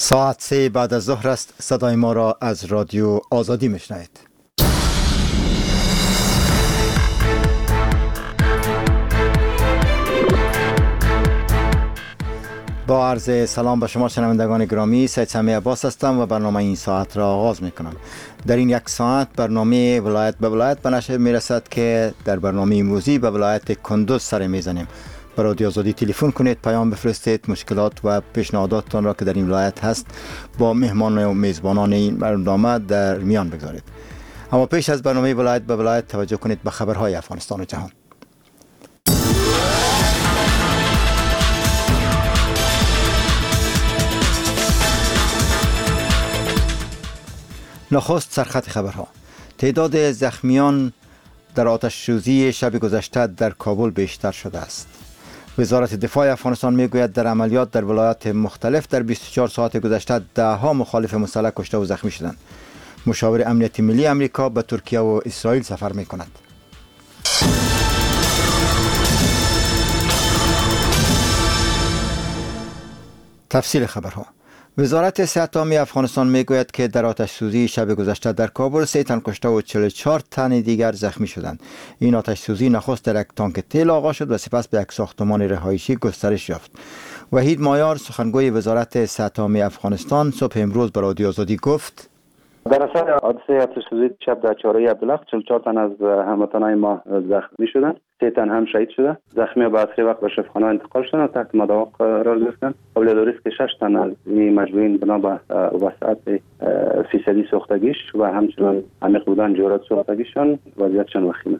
ساعت 3 بعد از ظهر است. صدای ما را از رادیو آزادی میشنوید. با عرض سلام به شما شنوندگان گرامی، سید سمیع عباس هستم و برنامه این ساعت را آغاز میکنم. در این یک ساعت برنامه ولایت به ولایت به نشر میرسد که در برنامه امروزی به ولایت کندوز سر میزنیم. به رادیو آزادی تلفن کنید، پیام بفرستید، مشکلات و پیشنهاداتتان را که در این ولایت هست با مهمان و میزبانان این برنامه در میان بگذارید. اما پیش از برنامه ولایت به ولایت توجه کنید به خبرهای افغانستان و جهان. نخست سرخط خبرها. تعداد زخمیان در آتش سوزی شب گذشته در کابل بیشتر شده است. وزارت دفاع افغانستان میگوید در عملیات در ولایات مختلف در 24 ساعت گذشته 10 مخالف مسلح کشته و زخمی شدند. مشاور امنیت ملی امریکا به ترکیه و اسرائیل سفر میکند. تفصیل خبرها. وزارت صحت عامه افغانستان میگوید که در آتش سوزی شب گذشته در کابل 3 تن کشته و 44 تن دیگر زخمی شدند. این آتش سوزی نخست در یک تانک تیل آغاز شد و سپس به یک ساختمان رهایشی گسترش یافت. وحید مایار سخنگوی وزارت صحت عامه افغانستان صبح امروز به رادیو آزادی گفت: در اثر حادثه آتش سوزی شب در چهارراه عبدالحق 44 تن از هموطنان ما زخمی شدند، 3 تن هم شهید شده. زخمی به اسرع وقت به شفاخانه انتقال شدند و تحت مداوا قرار گرفتند. قابل داری است که 6 تن از این مجروحین بنا به وسعت فیصدی سوختگیش و همچنان عمیق بودن جرات سوختگیشان وضعیتشان وخیمه.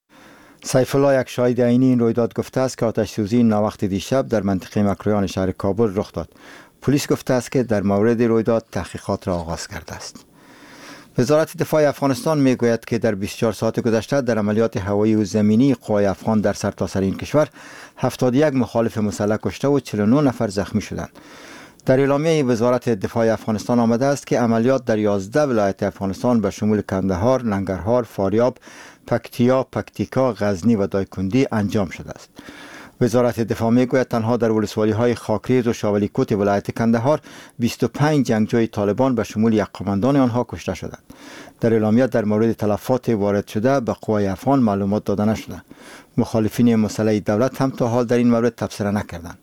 سیف الله، یک شاهد عینی این رویداد، گفته است که آتش سوزی ناوقت دیشب در منطقه مکرویان شهر کابل رخ داد. پلیس گفته است که در مورد رویداد تحقیقات را آغاز کرده است. وزارت دفاع افغانستان میگوید که در 24 ساعت گذشته در عملیات هوایی و زمینی قوای افغان در سرتاسر این کشور 71 مخالف مسلح کشته و 49 نفر زخمی شدند. در اعلامیه وزارت دفاع افغانستان آمده است که عملیات در 11 ولایت افغانستان به شمول کندهار، ننگرهار، فاریاب، پکتیا، پکتیکا، غزنی و دایکندی انجام شده است. وزارت دفاع میگوید تنها در ولسوالی‌های خاکریز و شاولی کوت ولایت کندهار 25 جنگجوی طالبان به شمول یک قماندان آنها کشته شدند. در اعلامیه در مورد تلفات وارد شده به قوای افغان معلومات داده نشده. مخالفین مسلح دولت هم تا حال در این مورد تبصره نکردند.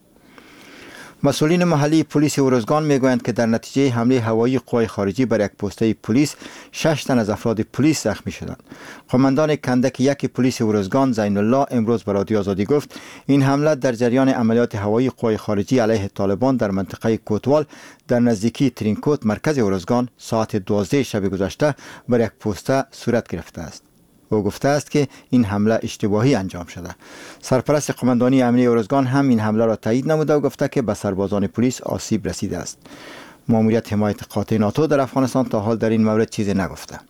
مسئولین محلی پلیس ارزگان میگویند که در نتیجه حمله هوایی قوای خارجی بر یک پسته پلیس 6 تن از افراد پلیس زخمی شدند. قماندان کندک 1 پلیس ارزگان زین الله امروز به رادیو آزادی گفت این حمله در جریان عملیات هوایی قوای خارجی علیه طالبان در منطقه کوتوال در نزدیکی ترینکوت مرکز ارزگان ساعت 12 شب گذشته بر یک پسته صورت گرفته است. او گفته است که این حمله اشتباهی انجام شده. سرپرست قماندانی امنیتی ارزگان هم این حمله را تایید نموده و گفته که به سربازان پلیس آسیب رسیده است. ماموریت حمایت قاطع ناتو در افغانستان تا حال در این مورد چیزی نگفته.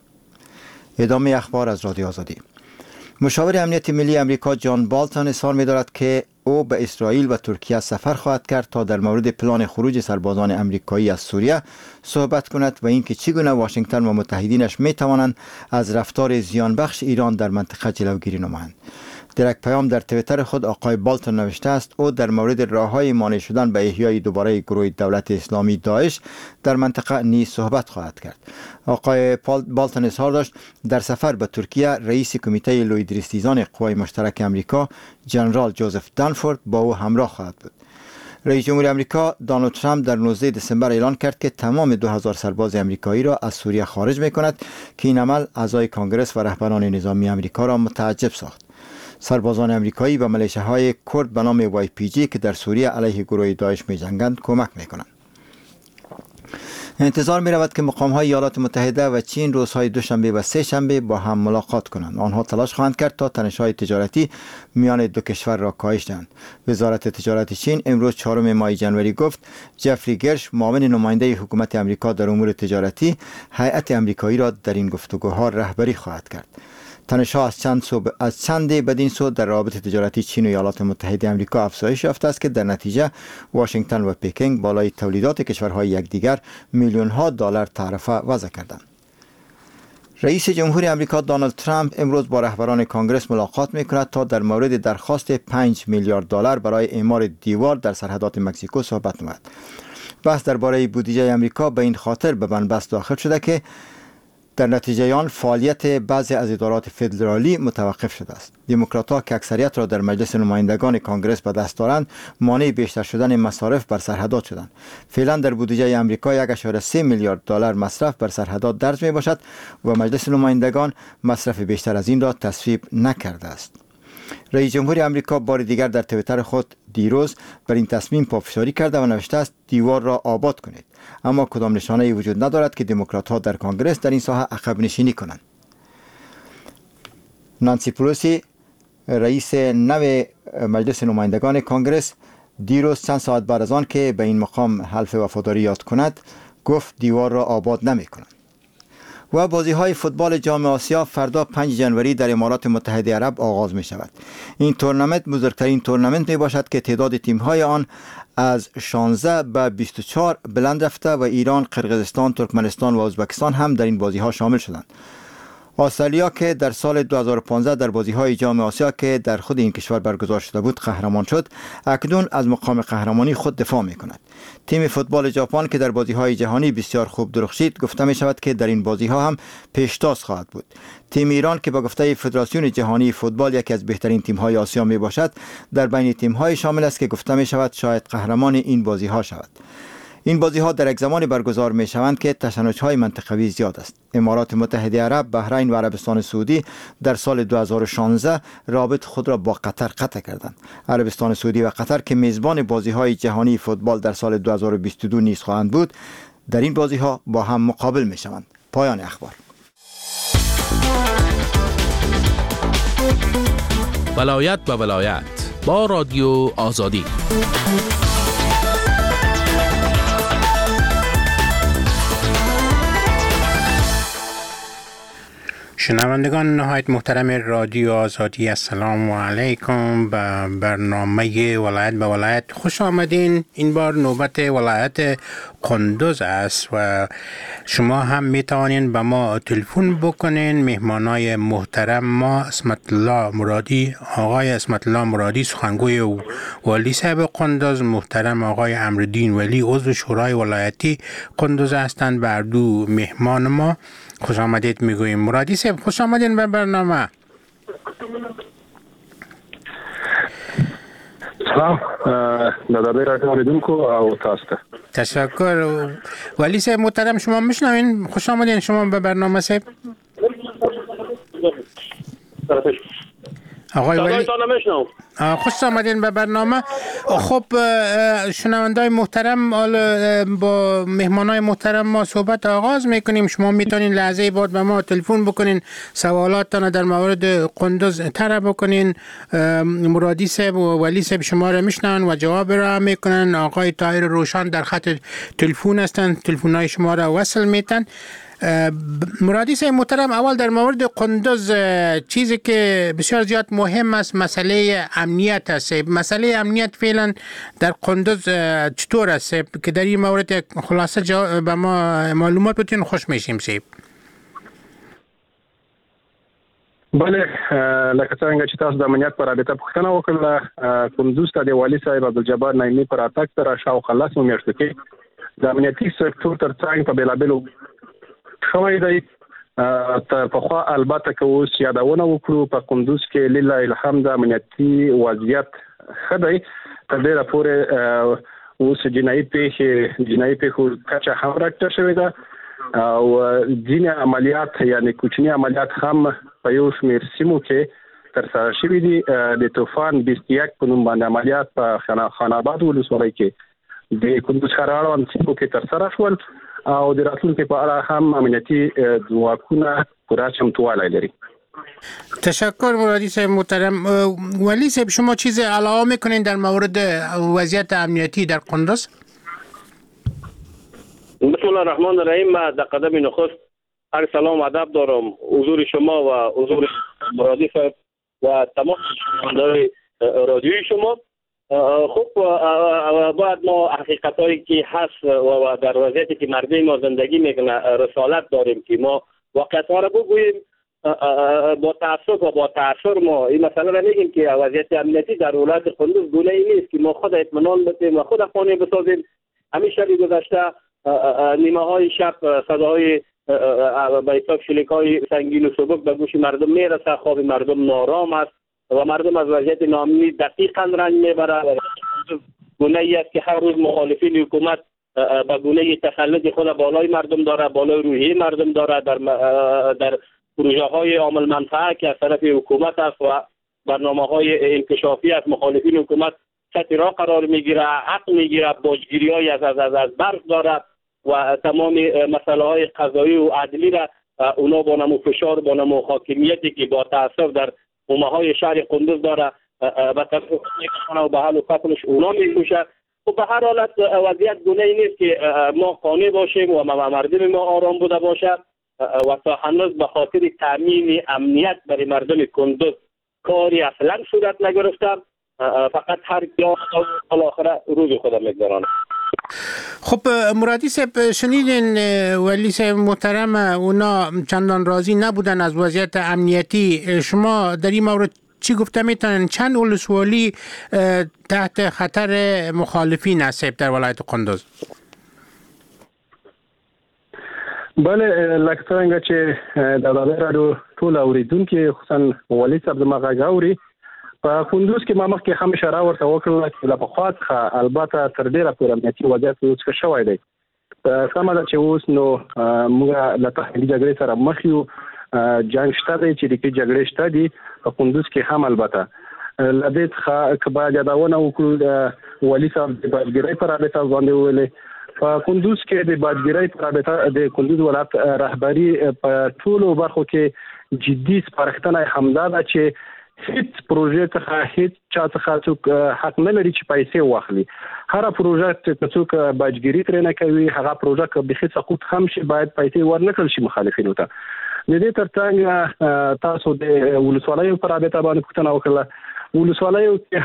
ادامه اخبار از رادیو آزادی. مشاور امنیت ملی امریکا جان بالتون اظهار می‌دارد که او به اسرائیل و ترکیه سفر خواهد کرد تا در مورد پلان خروج سربازان امریکایی از سوریه صحبت کند و اینکه چگونه واشنگتن و متحدینش می‌توانند از رفتار زیانبخش ایران در منطقه جلوگیری نمایند. در یک پیام در توییتر خود آقای بالتون نوشته است او در مورد راه‌های مانع شدن به احیای دوباره گروه دولت اسلامی داعش در منطقه نیز صحبت خواهد کرد. آقای بالتون اظهار داشت در سفر به ترکیه رئیس کمیته لویدریستیزان قوای مشترک امریکا جنرال جوزف دانفورد با او همراه خواهد بود. رئیس جمهور امریکا دونالد ترامپ در 19 دسامبر اعلان کرد که تمام 2000 سرباز امریکایی را از سوریه خارج می‌کند که این عمل اعضای کنگره و رهبران نظامی امریکا را متعجب ساخت. سربازان امریکایی و ملیشه‌های کرد به نام YPG که در سوریه علیه گروه داعش می‌جنگند کمک می‌کنند. انتظار می‌رود که مقام‌های ایالات متحده و چین روزهای دوشنبه و سه شنبه با هم ملاقات کنند. آنها تلاش خواهند کرد تا تنش‌های تجارتی میان دو کشور را کاهش دهند. وزارت تجارت چین امروز 4 ماه ژانویه گفت جفری گرش معاون نماینده حکومت امریکا در امور تجارتی هیئت امریکایی را در این گفتگوها رهبری خواهد کرد. تنش‌ها از چند بدین سو در روابط تجارتی چین و ایالات متحده آمریکا افزایش یافته است که در نتیجه واشنگتن و پکینگ بالای تولیدات کشورهای یکدیگر میلیون‌ها دلار تعرفه وضع کردند. رئیس جمهور آمریکا دونالد ترامپ امروز با رهبران کنگره ملاقات می‌کند تا در مورد درخواست 5 میلیارد دلار برای اعمار دیوار در سرحدات مکزیکو صحبت نماید. بحث درباره بودجه آمریکا به این خاطر به بنبست داخل شده که در نتیجه آن فعالیت بعضی از ادارات فدرالی متوقف شده است. دموکرات‌ها که اکثریت را در مجلس نمایندگان کانگرس به دست دارند، مانع بیشتر شدن مصارف بر سرحدات شدند. فعلا در بودجه آمریکا 1.3 میلیارد دلار مصرف بر سرحدات درج می باشد و مجلس نمایندگان مصرف بیشتر از این را تصویب نکرده است. رئیس جمهور آمریکا بار دیگر در توییتر خود دیروز بر این تصمیم پافشاری کرده و نوشته است دیوار را آباد کنید، اما کدام نشانه‌ای وجود ندارد که دموکرات‌ها در کانگرس در این ساحه عقب نشینی کنند. نانسی پلوسی رئیس نو مجلس نمایندگان کانگرس دیروز چند ساعت بعد از آن که به این مقام حلف وفاداری یاد کند گفت دیوار را آباد نمی‌کنند. و بازی‌های فوتبال جام آسیا فردا 5 جنوری در امارات متحده عرب آغاز می شود. این تورنمنت بزرگترین تورنمنت می باشد که تعداد تیم‌های آن از 16 به 24 بلند رفته و ایران، قرقیزستان، ترکمنستان و ازبکستان هم در این بازی‌ها شامل شدند. استرالیا که در سال 2015 در بازی‌های جام آسیا که در خود این کشور برگزار شده بود قهرمان شد، اکنون از مقام قهرمانی خود دفاع می‌کند. تیم فوتبال ژاپن که در بازی‌های جهانی بسیار خوب درخشید، گفته می‌شود که در این بازی‌ها هم پیشتاز خواهد بود. تیم ایران که با گفته فدراسیون جهانی فوتبال یکی از بهترین تیم‌های آسیا میباشد، در بین تیم‌های شامل است که گفته می‌شود شاید قهرمان این بازی‌ها شود. این بازی‌ها در یک زمانی برگزار می‌شوند که تشنج‌های منطقوی زیاد است. امارات متحده عرب، بحرین و عربستان سعودی در سال 2016 رابط خود را با قطر قطع کردند. عربستان سعودی و قطر که میزبان بازی‌های جهانی فوتبال در سال 2022 نیز خواهند بود، در این بازی‌ها با هم مقابل می‌شوند. پایان اخبار. ولایت به ولایت با رادیو آزادی. شنوندگان نهایت محترم رادیو آزادی، السلام علیکم. به برنامه ولایت به ولایت خوش آمدین. این بار نوبت ولایت قندوز است و شما هم میتوانین به ما تلفن بکنین. مهمانای محترم ما اسمت الله مرادی، آقای اسمت الله مرادی سخنگوی والی صاحب قندوز، محترم آقای امرالدین ولی عضو شورای ولایتی قندوز هستند. بر دو مهمان ما خوش آمدید میگوییم. مرادی صاحب خوش آمدین به برنامه. سلام داداده را تولیدونکو او تاسته. تشکر. ولی صاحب محترم شما میشنوین؟ خوش آمدین شما به برنامه صاحب. آقای ولی خوش آمدین به برنامه. خب شنوندای محترم، با مهمانای محترم ما صحبت آغاز میکنیم. شما میتونین لحظه بعد به ما تلفن بکنین، سوالاتتان در مورد قندوز طرح بکنین. مرادی صاحب و ولی صاحب شما را میشنون و جواب را میکنن. آقای طاهر روشن در خط تلفن هستند، تلفن‌های شما را وصل میتن. مرادی صاحب محترم، اول در مورد قندوز چیزی که بسیار زیاد مهم است مسئله امنیت است. مسئله امنیت فعلا در قندوز چطور است که در این مورد خلاصه به ما معلومات بتین خوش میشیم صاحب. بله، لکه څنګه چې تاسو د امنیت پر رابطه پوښتنه وکړه، قندوز ته د والي صاحب عبدالجبار نعیمي پر اتاک سره شاوخوا 10 میاشتو کې د امنیتي سکتور ترڅنګ په بیلابیلو شوی دی. تر پخوا البته که اوس یادونه وکړو په قندوز کې لله الحمد امنیتي وضعیت ښه دی. تر ډیره پورې اوس جنایي پیښو کچه هم راټیټه شوې ده او ځینې عملیات یعنی کوچني عملیات هم په یو شمېر سیمو کې ترسره شوي دي. د طوفان 21 په نوم باندې عملیات په خان آباد ولسوالۍ کې د قندوز ښار اړوند سیمو کې ترسره شول او د راتلونکي په اړه هم امنیتي ځواکونه پوره چمتووالی لري. تشکر مرادی صاحب محترم. ولی صاحب شما چیز علاوه میکنین در مورد وضعیت امنیتی در قندوز؟ بسم الله الرحمن الرحیم. در قدم نخست هر سلام ادب دارم حضور شما و حضور مرادی صاحب و تمام شنوندگان رادیوی شما. خب باید ما حقیقتایی که هست و در وضعیتی که مردم ما زندگی میکنه رسالت داریم که ما واقعیت‌ها را بگوییم. با تأسف و با تأثیر ما این مسئله را میگیم که وضعیت امنیتی در ولایت قندوز گونه ای نیست که ما خود اطمینان بدیم و خود خانه بسازیم همین شب گذشته نیمه های شب صداهای به حساب شلیک‌های سنگین و سبک به گوش مردم میرسه، خواب مردم نارام است و مردم از وضعیت ناامنی دقیقاً رنج میبره. گونه‌ای است که هر روز مخالفین حکومت به گونه تسلط خود بالای مردم داره، بالای روحیه مردم داره، در پروژه های عامل منفعه که از طرف حکومت است و برنامه های انکشافی از مخالفین حکومت سطح را قرار میگیره، حق میگیره، باجگیری های از برق داره و تمام مسئله های قضایی و عدلی را اونا با نمو فشار، با نمو حاکمیتی که با تأثیر در حومه های شهر قندوز داره به طرف و به حال و فصلش اونا میکشه. و به هر حالت وضعیت گونه‌ای نیست که ما قانع باشیم و مردم ما آرام بوده باشه و تا هنوز به خاطر تامین امنیت برای مردم کندوز کاری اصلا صورت نگرفته. فقط هر کیا آخر روز خود میگذرانه. خب مرادی صاحب شنیدین ولی صاحب محترم اونا چندان راضی نبودن از وضعیت امنیتی. شما در این مورد چی گفته میتونن؟ چند ولسوالی تحت خطر مخالفین هست در ولایت قندوز؟ بله لکه څنګه چې د رادیو ټول اوریدونکو خصوصا والي صاحب د مغه غاوري په کندوز کې ما مخکې هم اشاره ورته وکړه چې د پخوا څخه البته تر ډیره پورې امنیتي وضعیت اوس ښه شوی دی. سمه ده چې اوس نو موږ له تحمیلي جګړې سره مخ یو، جنگ شته دی چې د جګړې شته دی په کندوز کې هم. البته له دې څخه که باید یادونه وکړو د والي صاحب د باجګرۍ پر رابطه باندې وویلې. په کندوز کې د باجګرۍ پر رابطه د کندوز ولایت رهبری په ټولو برخو کې جدي سپارښتنه همدا ده چې هیڅ پروژې څخه هیڅ چا څخه څوک حق نه لري چې پیسې واخلي. هر پروژه چې څوک باجګري ترې نه کوي هغه پروژه که بخي سقوط هم شي باید پیسې ورنکړل شي مخالفینو ته. د دې ترڅنګ تاسو د ولسوالیو پر رابطه باندې پوښتنه وکړه. ولسوالیو کې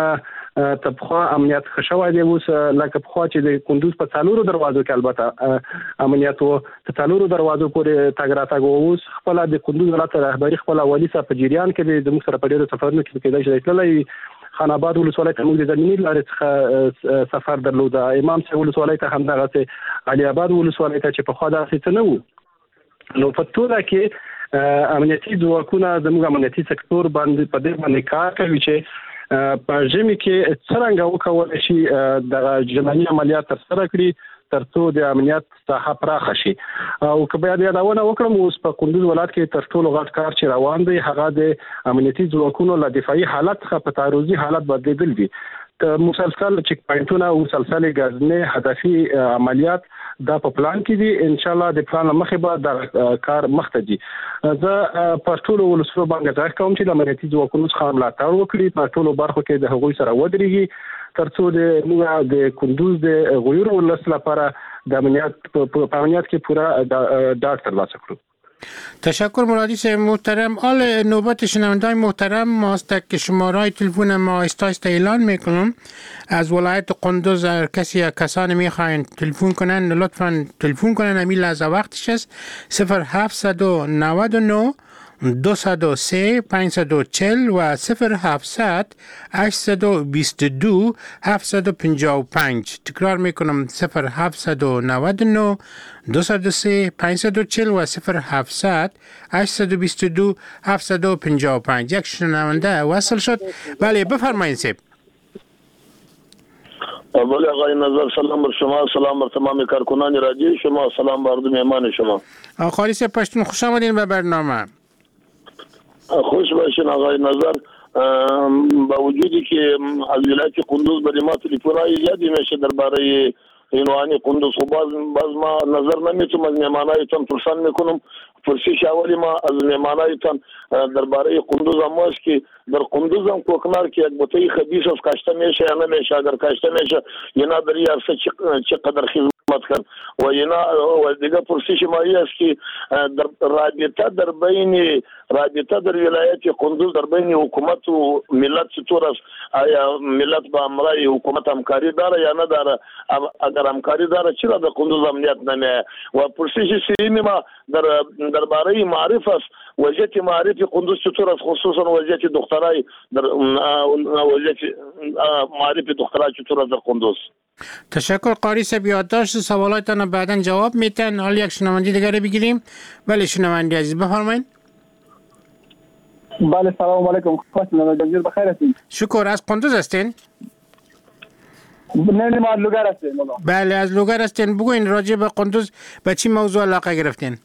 هم تبخوا امنیت خشوای دی. اوس لکه پخوا چې د کندوز په څلورو دروازو کې البته امنیت وو، په څلورو دروازو پورې تګ راتګ وو. اوس خپل د کندوز ولایت رهبری خپل والي صاحب په جریان کې د موږ سره په ډیرو سفرونو کې کېدای شي تللی. خان آباد ولسوالۍ ته موږ د زمینی لارې څخه سفر درلوده. امام صاحب ولسوالۍ ته هم دغه علي آباد ولسوالۍ ته چې په خوا داسې څه نه وو. نو په ټوله کې امنیتي ځواکونه زموږ امنیتي سکتور باندې په دې باندې کار کوي چې په ژمي کې څرنګه وکولای شي د ژمني عملیات ترسره کړي ترڅو د امنیت ساحه پراخه شي. او که باید یادونه وکړم اوس په کندوز ولایت کې تر ټولو غټ کار چې روان دی هغه د امنیتي ځواکونو له دفاعي حالت څخه په تعرضي حالت بدلیدل دي. مسلسل چک پوینټونه او مسلسل غزنه هدفي عملیات دا په پلان کې دي. ان شاء الله د پلان مخې به د کار مخته دي. زه په ټولو ولسونو باندې ځای کوم چې د امنیتي ځواکونو څخه ملاتړ وکړي، په ټولو برخو کې د هغوی سره ودرېږي ترڅو د کندوز د غویرو ولس لپاره د امنیت کې پورا ډاډ ترلاسه کړو. تشکر مرادی صاحب محترم. حال نوبت شنوندگان محترم ماست که شماره تلفن ما آهسته اعلان میکنم. از ولایت قندوز کسانی میخواین تلفن کنن لطفا تلفن کنن. امی لحظه وقتش است. 0799 203 540 و 0700 822 755. تکرار میکنم 0799 203 540 و 0700 822 755. یک شنونده وصل شد. بله بفرمایید سیب. بله آقای نظر سلام بر شما، سلام بر تمام کارکنان رادیو شما، سلام بر مهمان شما. خالی سیب پشتون خوش آمدین به برنامه. خوش باشین آقای نظر. با وجودی که از ولایت قندوز برای ما تلفن‌های زیادی میشه درباره عنوان قندوز، خب باز ما نظر نمیتونم از مهمانایتان پرسان میکنم. پرسش اولی ما از مهمانایتان درباره قندوز هم است که در قندوز هم کوکنار که یک بوته خبیث از کاشته میشه یا نمیشه. اگر کاشته میشه اینا در این عرصه چقدر خدمت کرد و اینا و دیگه پرسش ما است که در رابطه در ولایت قندوز در بین حکومت و ملت چطور است؟ آیا ملت با امرای حکومت همکاری داره یا نداره؟ اگر همکاری داره چرا در قندوز امنیت نمیه؟ و پرسش سومی ما درباره معرف است. وضعیت معرف قندوز چطور است؟ خصوصا وضعیت دخترای در وضعیت معرف دخترای چطور است در قندوز؟ تشکر قاری صاحب، یادداشت سوالاتتان بعداً جواب میتن. حالا یک شنونده دیگه بگیریم. ولی شنونده عزیز بفرمایید. بله سلام علیکم. خواستم جزیر بخیر هستین؟ شکر. از قندوز هستین؟ نه ما از لوگر هستیم. بله از لوگر هستین. بگوین راجع به قندوز به چی موضوع علاقه گرفتین؟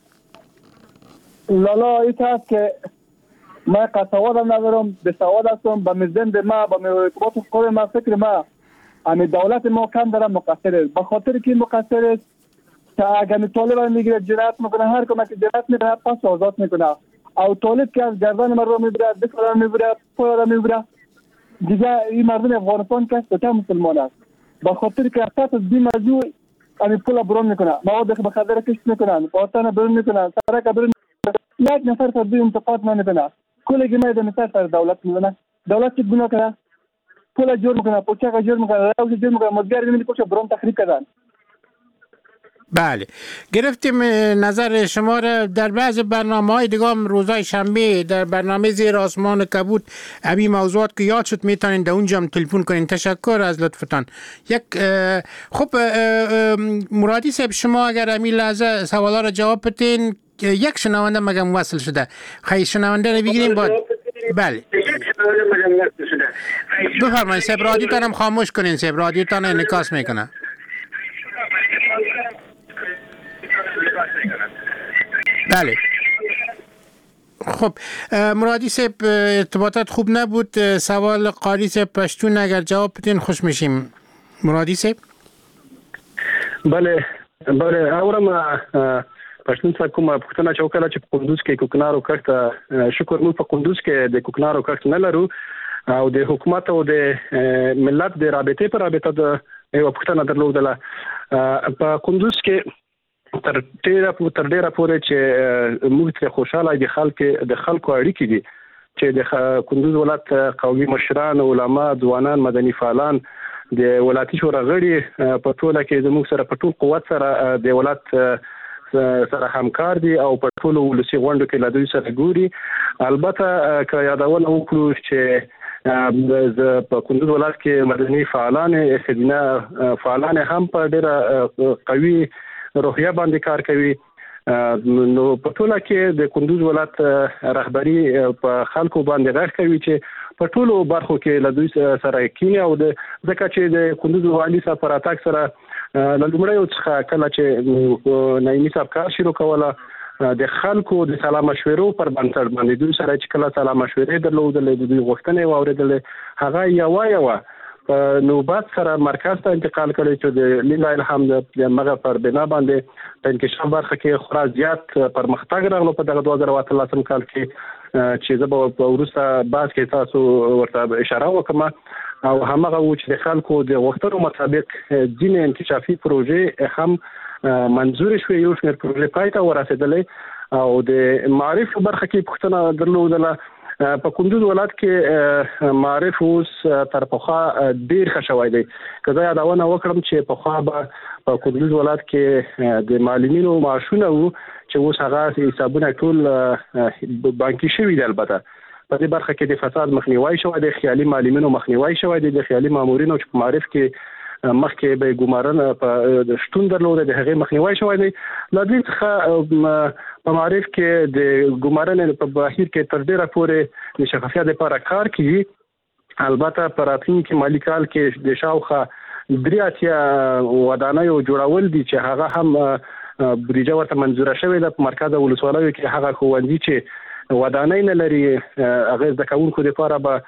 لالا ایت هست که ما قصوادم ندارم، به سواد هستم، به مزدند ما به مرتبات خود ما فکر ما امی دولت ما کم داره مقصر است. به خاطر که مقصر است تا اگر طالب میگیره جنایت میکنه، هر کمک جنایت میکنه پس آزاد میکنه. او طالب که از گردن مردم میبره، دست آدم میبره، پای آدم میبره، دیگه این مردم افغانستان که است مسلمان است. به خاطر که اساس از این موضوع امی پول برون میکنه، مواد مخدر کشت میکنن، پاسان برون میکنن، سرک برون میکنن. یک نفر تا دوی انتقاد نمیکنه. کلی که میده مثال سر دولت میزنه. دولت چه گناه کرده؟ پول جور میکنه، پوچه جور میکنه، راوش جور میکنه، مزگر میبینی پوچه برون تخریب کردن. بله گرفتیم نظر شما را. در بعض برنامه‌های دیگه هم روزهای شنبه در برنامه زیر آسمان کبود همین موضوعات که یاد شد میتونین در اونجا هم تلفن کنین. تشکر از لطفتان. یک خب مرادی صاحب شما اگر همین لحظه سوالا را جواب بدین. یک شنونده مگم وصل شده. خیلی شنونده رو بگیریم بعد. بله بفرمایید صاحب. رادیوتان هم خاموش کنین صاحب. رادیوتان انعکاس میکنه. بله خب مرادی صاحب ارتباطات خوب نبود. سوال قاری صاحب پشتون اگر جواب بدین خوش میشیم. مرادی صاحب بله اورم پښتون څخه کومه پوښتنه چې وکړه چې په قندوز کې کوکنارو کښت شکر موږ په قندوز کې د کوکنارو کښت نه لرو او د حکومت او د ملت د رابطې په رابطه د یو پوښتنه درلودله په قندوز کې تر ډیره پورې چې موږ ته خوشاله دي خلکو اړیکې دي چې د قندوز ولایت قومي مشران، علما، ځوانان، مدني فعالان د ولایتي شورا غړي په ټوله کې زموږ سره په ټول قوت سره د ولایت سره همکار دي او په ټولو ولسي غونډو کې له دوی سره ګوري. البته که یادونه وکړو چې په قندوز ولایت کې مدني فعالان هم په ډیره قوي روحیه باندې کار کوي. نو په ټوله کې د قندوز ولایت رهبری په خلکو باندې غږ کوي چې په ټولو برخو کې له دوی سره کینی او ځکه چې د قندوز والي صاحب پر اتاک سره لومړی څخه کله چې نایمی صاحب کار شروع کوله د خلکو د سلام مشورو پر بنسټ باندې دوی سره چې کله سلام مشورې درلودلې د دوی غوښتنې واوریدلې هغه یو نوبات سره مرکز ته انتقال کړي چې د لله الحمد د مغه پر بنا باندې په انکشاف برخه کې خورا زیات پرمختګ راغلو په دغه 2013 کال کې چې زه په ورسته بعد کې تاسو ورته اشاره وکم او همغه و چې د خلکو د غوښتنو مطابق ځینې انکشافي پروژې هم منظور شوې. یو شمېر پروژې پای ته ورسېدلې او د معرف برخه کې پوښتنه درلودله. په قندوز ولایت کې معرف اوس تر پخوا ډیر ښه شوی دی. که زه یادونه وکړم چې پخوا به په قندوز ولایت کې د معلمینو معاشونه وو چې اوس هغه حسابونه ټول بانکي شوي دي. البته په دې برخه کې د فساد مخنیوي شوی دی، خیالي معلمینو مخنیوي شوی دی، د خیالي مامورینو چې په معرف کې مخکې به ګمارن په شتون درلوده د هغې مخنیوي شوی دی. له دې څخه په معرف کې د ګمارنې په بهیر کې تر ډیره پورې د شفافیت لپاره کار کوي. البته په راتلونکي مالي کال کې د شاوخوا 83 ودانیو جوړول دي چې هغه هم بریجه ورته منظوره شوې ده. په مرکز ولسوالیو کې هغه ښوونځي چې ودانۍ نه لري هغه زده کوونکو لپاره به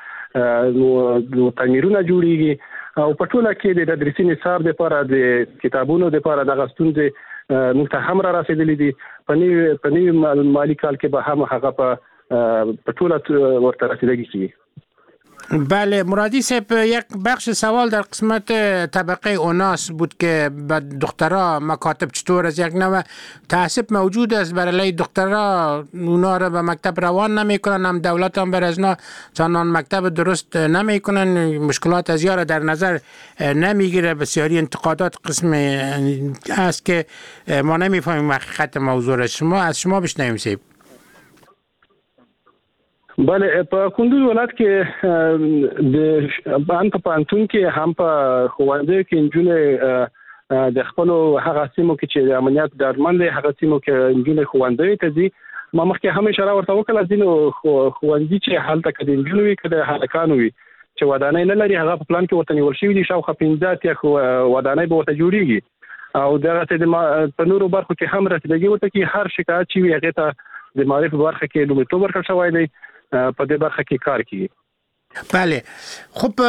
تعمیرونه جوړیږي او په ټوله کې د تدریسي نصاب لپاره د کتابونو لپاره دغه ستونزې موږ ته هم را رسیدلې دي. په نوي مالي کال کې به هم هغه په ټوله ورته رسیدګي کوي. بله مرادی صاحب یک بخش سوال در قسمت طبقه اوناس بود که به دخترها مکاتب چطور از یک نوع تعصب موجود است برای دخترها اونا را به مکتب روان نمی کنن، هم دولت هم بر ازنا چنان مکتب درست نمی کنن، مشکلات از یار در نظر نمی گیره. بسیاری انتقادات قسم است که ما نمی فهمیم حقیقت موضوع را. از شما بشنویم صاحب. بله په کندوز ولایت کې د هم په پانتون کې هم په خوندې کې انجونې د خپل هغه سیمو کې چې د امنیت ډارمن دي هغه سیمو کې انجونې خوندې ته دي ما مخکې هم اشاره ورته وکړه ځینو خوندې چې حالت کې د انجونې کې د هلکانو وي چې ودانۍ نه لري هغه په پلان کې ورته نیول شوی دي شاوخوا 15 یا ودانۍ به ورته جوړیږي او دغه د نورو برخو کې هم رسیدګي ورته کې هر شکایت چې وي هغه ته د معرفت برخه کې لومړیتوب ورکړل شوی دی په دې برخه کې کار کوي. بله خب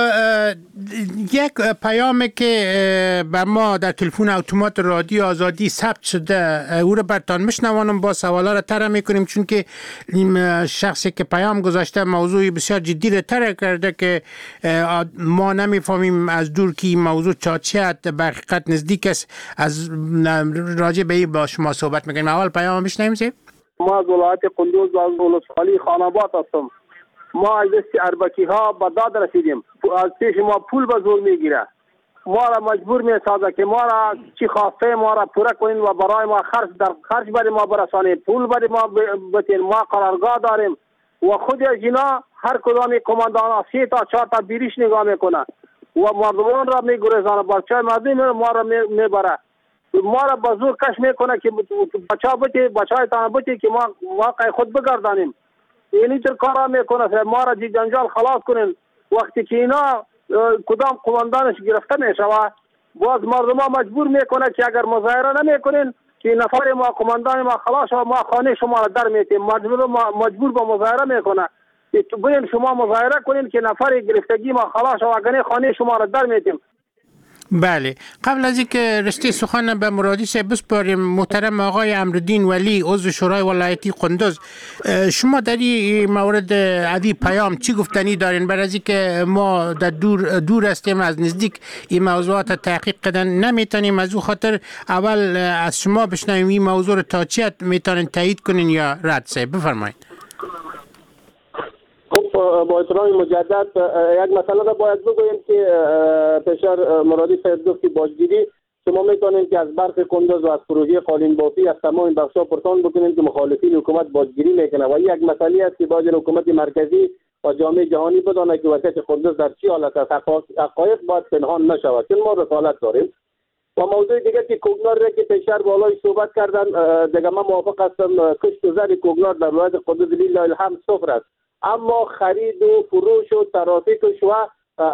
یک پیامی که بر ما در تلفن اتومات رادیو آزادی ثبت شده او رو برتان میشنوانم با سوالا رو طرح میکنیم چون که شخصی که پیام گذاشته موضوعی بسیار جدی رو طرح کرده که ما نمیفهمیم از دور که موضوع چاچیت به حقیقت نزدیک است از راجع به این با شما صحبت میکنیم. اول پیام میشنویم سیب. ما از ولایت قندوز و از ولسوالی خاناباد هستم. ما از دست اربکی ها به داد رسیدیم. از پیش ما پول به زور میگیره. ما را مجبور میسازه که ما را چی خواسته ما را پوره کنین و برای ما خرج برای ما برسانید. پول برای ما بتین. ما قرارگاه داریم و خود از اینا هر کدام کماندان ها 3 تا 4 تا بیریش نگاه میکنه و مردمان را میگریزانه. بچه مردم ما را میبره. ما را به زور کش میکنه که بچه تان بتی که ما واقع خود بگردانیم. یعنی طور کارا میکنه ما را جنجال خلاص کنین. وقتی که اینا کدام قماندانش گرفته میشوه باز مردم ها مجبور میکنه که اگر مظاهره نمیکنین که نفر ما قماندان ما خلاص شوه ما خانه شما را در میتیم. مجبور به مظاهره میکنه که برین شما مظاهره کنین که نفر گرفتگی ما خلاص شوه اگر خانه شما را در میتیم. بله قبل از اینکه رشته سخن به مرادی صاحب بسپاریم محترم آقای امرالدین ولی عضو شورای ولایتی قندوز شما در این مورد عدی پیام چی گفتنی دارین برای از اینکه ما در دور هستیم از نزدیک این موضوعات تحقیق کردن نمیتونیم از او خاطر اول از شما بشنویم این موضوع رو تا چی میتونین تایید کنین یا رد صاحب بفرمایید. با احترام مجدد یک مسئله را باید بگوییم که پیشتر مرادی صاحب گفت که باجگیری شما میتونید که از برق کندوز و از پروژه قالین بافی از تمام بخشا پرتان بکنید که مخالفین حکومت باجگیری میکنه و یک مسئله است که باید حکومت مرکزی و جامعه جهانی بدانه که وضعیت کندوز در چی حالت است. حقایق باید پنهان نشود چون ما رسالت داریم. و موضوع دیگه که کوگنار را که پیشتر بالای صحبت کردن دیگه من موافق هستم. کشت و زر کوگنار در ولایت قندوز لله الحمد صفر است، اما خرید و فروش و ترافیکش و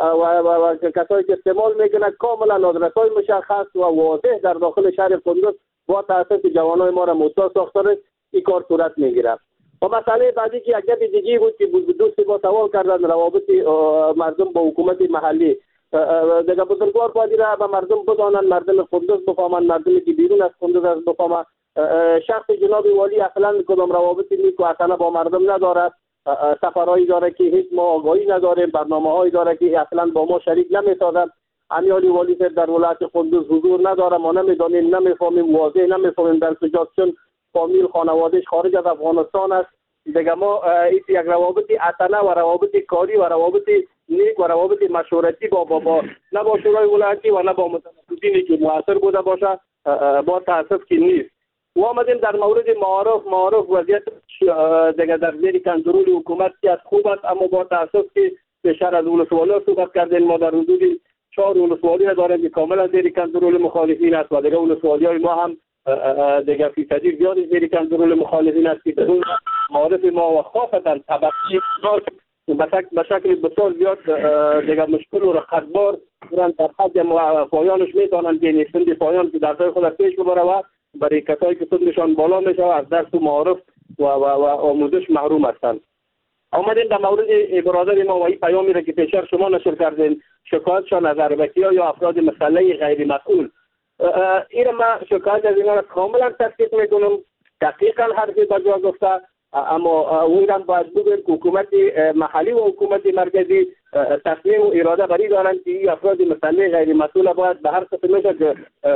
کسایی که استعمال میکنند کاملا آدرس‌های مشخص و واضح در داخل شهر قندوز با تاسیس جوانای ما را مطلع ساختن این کار صورت میگیرد. و مسئله بعدی که یک دیگه بود که دوستی با سوال کردن روابط مردم با حکومت محلی دیگه بزرگوار باید را به مردم بدانند، مردم قندوز بفهمند، مردمی که بیرون از قندوز از بفهمند. شخص جناب والی اصلا کدام روابطی نیست و اصلا با مردم ندارد. سفرهایی داره که هیچ ما آگاهی نداریم، برنامه‌هایی داره که اصلا با ما شریک نمی‌سازد. امیالی والی در ولایت قندوز حضور نداره، ما نمی‌دانیم، نمی‌فهمیم، واضح نمی‌فهمیم در کجاست چون فامیل خانواده‌اش خارج از افغانستان است. دیگه ما یک روابط اتنه و روابط کاری و روابط نیک و روابط مشورتی با نه با شورای ولایتی و نه با متمددینی که موثر بوده باشه با تاسف که نیست. و آمدیم در مورد معارف وضعیت دیگه در زیر کنترل حکومت که خوب است، اما با تاسف که بیشتر از ولسوالی صحبت کردیم. ما در حدود 4 ولسوالی داریم که کاملا زیر کنترل مخالفین است و دیگه ولسوالی‌های ما هم دیگه فیصدی زیاد زیر کنترل مخالفین است که بدون معارف ما و خاصتا طبقی به شکل بسیار زیاد دیگه مشکل و رخصتبار در حد پایانش میتونن که نیستند پایان که در جای خود پیش ببره و برای کسایی که سنشان بالا میشه و از درس و معارف و آموزش محروم هستند. آمدین در مورد برادر ما و این پیامی را که پیشتر شما نشر کردین شکایتشان از اربکی‌ها یا افراد مسلح غیر مسئول، این ما شکایت از اینا را کاملا تصدیق میکنم. دقیقا حرفی به جا گفته، اما اون هم باید بگویم که حکومت محلی و حکومت مرکزی تصمیم و اراده بری دارند که این افراد مسلح غیر مسئول باید به هر صفت میشه که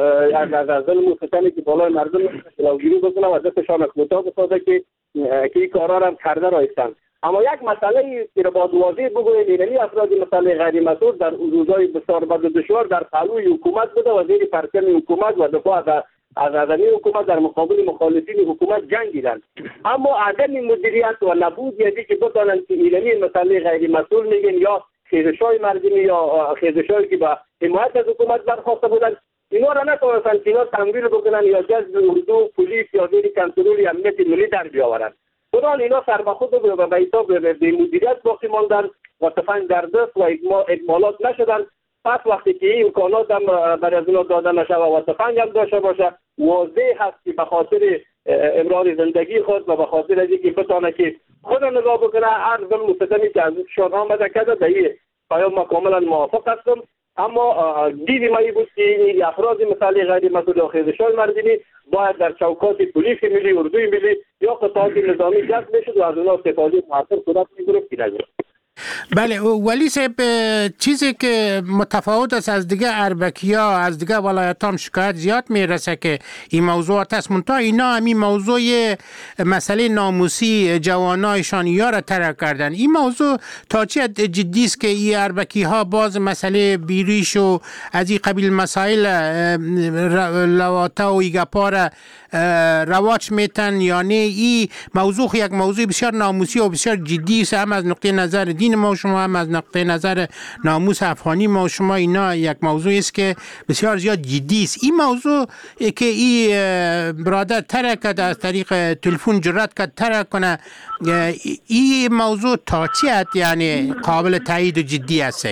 از ظلم و ستمی که بالای مردم جلوگیری بکنه و دستشان کوتاه بسازه که این کارا را هم کرده رایستند. اما یک مسئله که با واضح بگویم اینی افراد مسلح غیر مسئول در روزهای بسیار بد و دشوار در پهلوی حکومت بوده و زیر پرچم حکومت و دفاع از عدمی حکومت در مقابل مخالفین حکومت جنگیدند. اما عدم مدیریت و نبود یعنی که بتانند که ایرانی مسئله غیر مسئول میگن یا خیزش‌های مردمی یا خیزش‌هایی که با حمایت از حکومت برخواسته بودند، اینا را نتوانستند که اینا تمویل بکنن یا جذب اردو، پلیس یا زیر کنترل امنیت ملی در بیاورند. برای اینا سر به خود و به حساب به مدیریت باقی ماندن و تفنگ در دست و اکمالات نشدن. پس وقتی که این امکانات هم برای از اونا داده نشه و تفنگ هم داشته باشه، واضح هست که به خاطر امرار زندگی خود و به خاطر از اینکه بتانه که خود نگاه بکنه هر ظلم و ستمی که از شان آمده کرده به این پیام ما کاملا موافق هستم. اما دید ما این بود که افراد مثالی غیر مسئول و خیزش‌های مردمی باید در چوکات پلیس ملی، اردوی ملی یا قطعات نظامی جذب بشد و از اونا استفاده موثر صورت می‌گرفت که نگرفت. بله ولی صاحب، چیزی که متفاوت است از دیگه اربکی‌ها، از دیگه ولایت‌ها شکایت زیاد میرسه که این موضوعات است، منتها اینا همین موضوع مسئله ناموسی جوانایشان یا را ترک کردن. این موضوع تا چه جدی است که این اربکی‌ها باز مسئله بیریش و از این قبیل مسائل لواطه و ایگپا را رواج میتن یا نه؟ این موضوع یک موضوع بسیار ناموسی و بسیار جدی است، هم از نقطه نظر دین ما و شما، هم از نقطه نظر ناموس افغانی ما و شما. اینا یک موضوع است که بسیار زیاد جدی است. این موضوع که این برادر ترک کرد، از طریق تلفن جرأت کرد ترک کنه، این موضوع تا چی حد یعنی قابل تایید و جدی است؟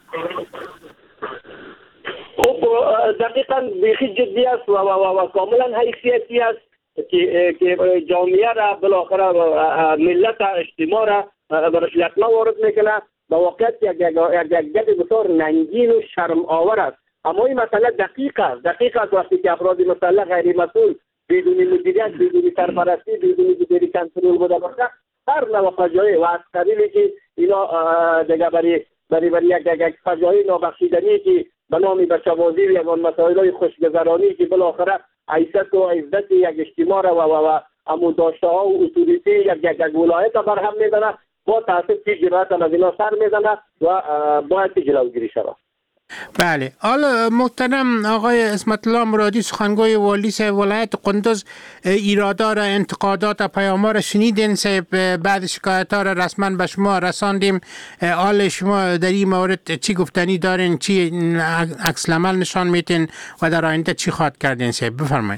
دقیقاً بیخی جدی است و کاملا حیثیتی است که جامعه را بالاخره ملت اجتماع را بر فتنه وارد میکنه. به واقعیت یک گپ بسیار ننگین و شرم آور است. اما این مسئله دقیق است وقتی که افراد مسئله غیر مسئول بدون مدیریت، بدون سرپرستی، بدون زیر کنترل بوده باشه، هر نوع فجایع و از قبیلی که اینا دیگه برای یک فجایع نابخشودنی که به نام بچه‌بازی و یگان مسائل‌های خوشگذرانی که بالاخره حیثیت و عزت یک اجتماع را و امو داشته‌ها و اتوریتی یک ولایت بر هم می‌زنه، با تأسف که جرأت از اینا سر می‌زنه و باید جلوگیری شود. بله، حالا محترم آقای عصمت الله مرادی، سخنگوی والی ولایت قندوز، ایرادات، انتقادات و پیام‌ها را شنیدین. بعد شکایت‌ها را رسما به شما رساندیم. حال شما در این مورد چی گفتنی دارین؟ چی عکس العمل نشان میدین و در آینده چی خواهد کردین؟ بفرمایید.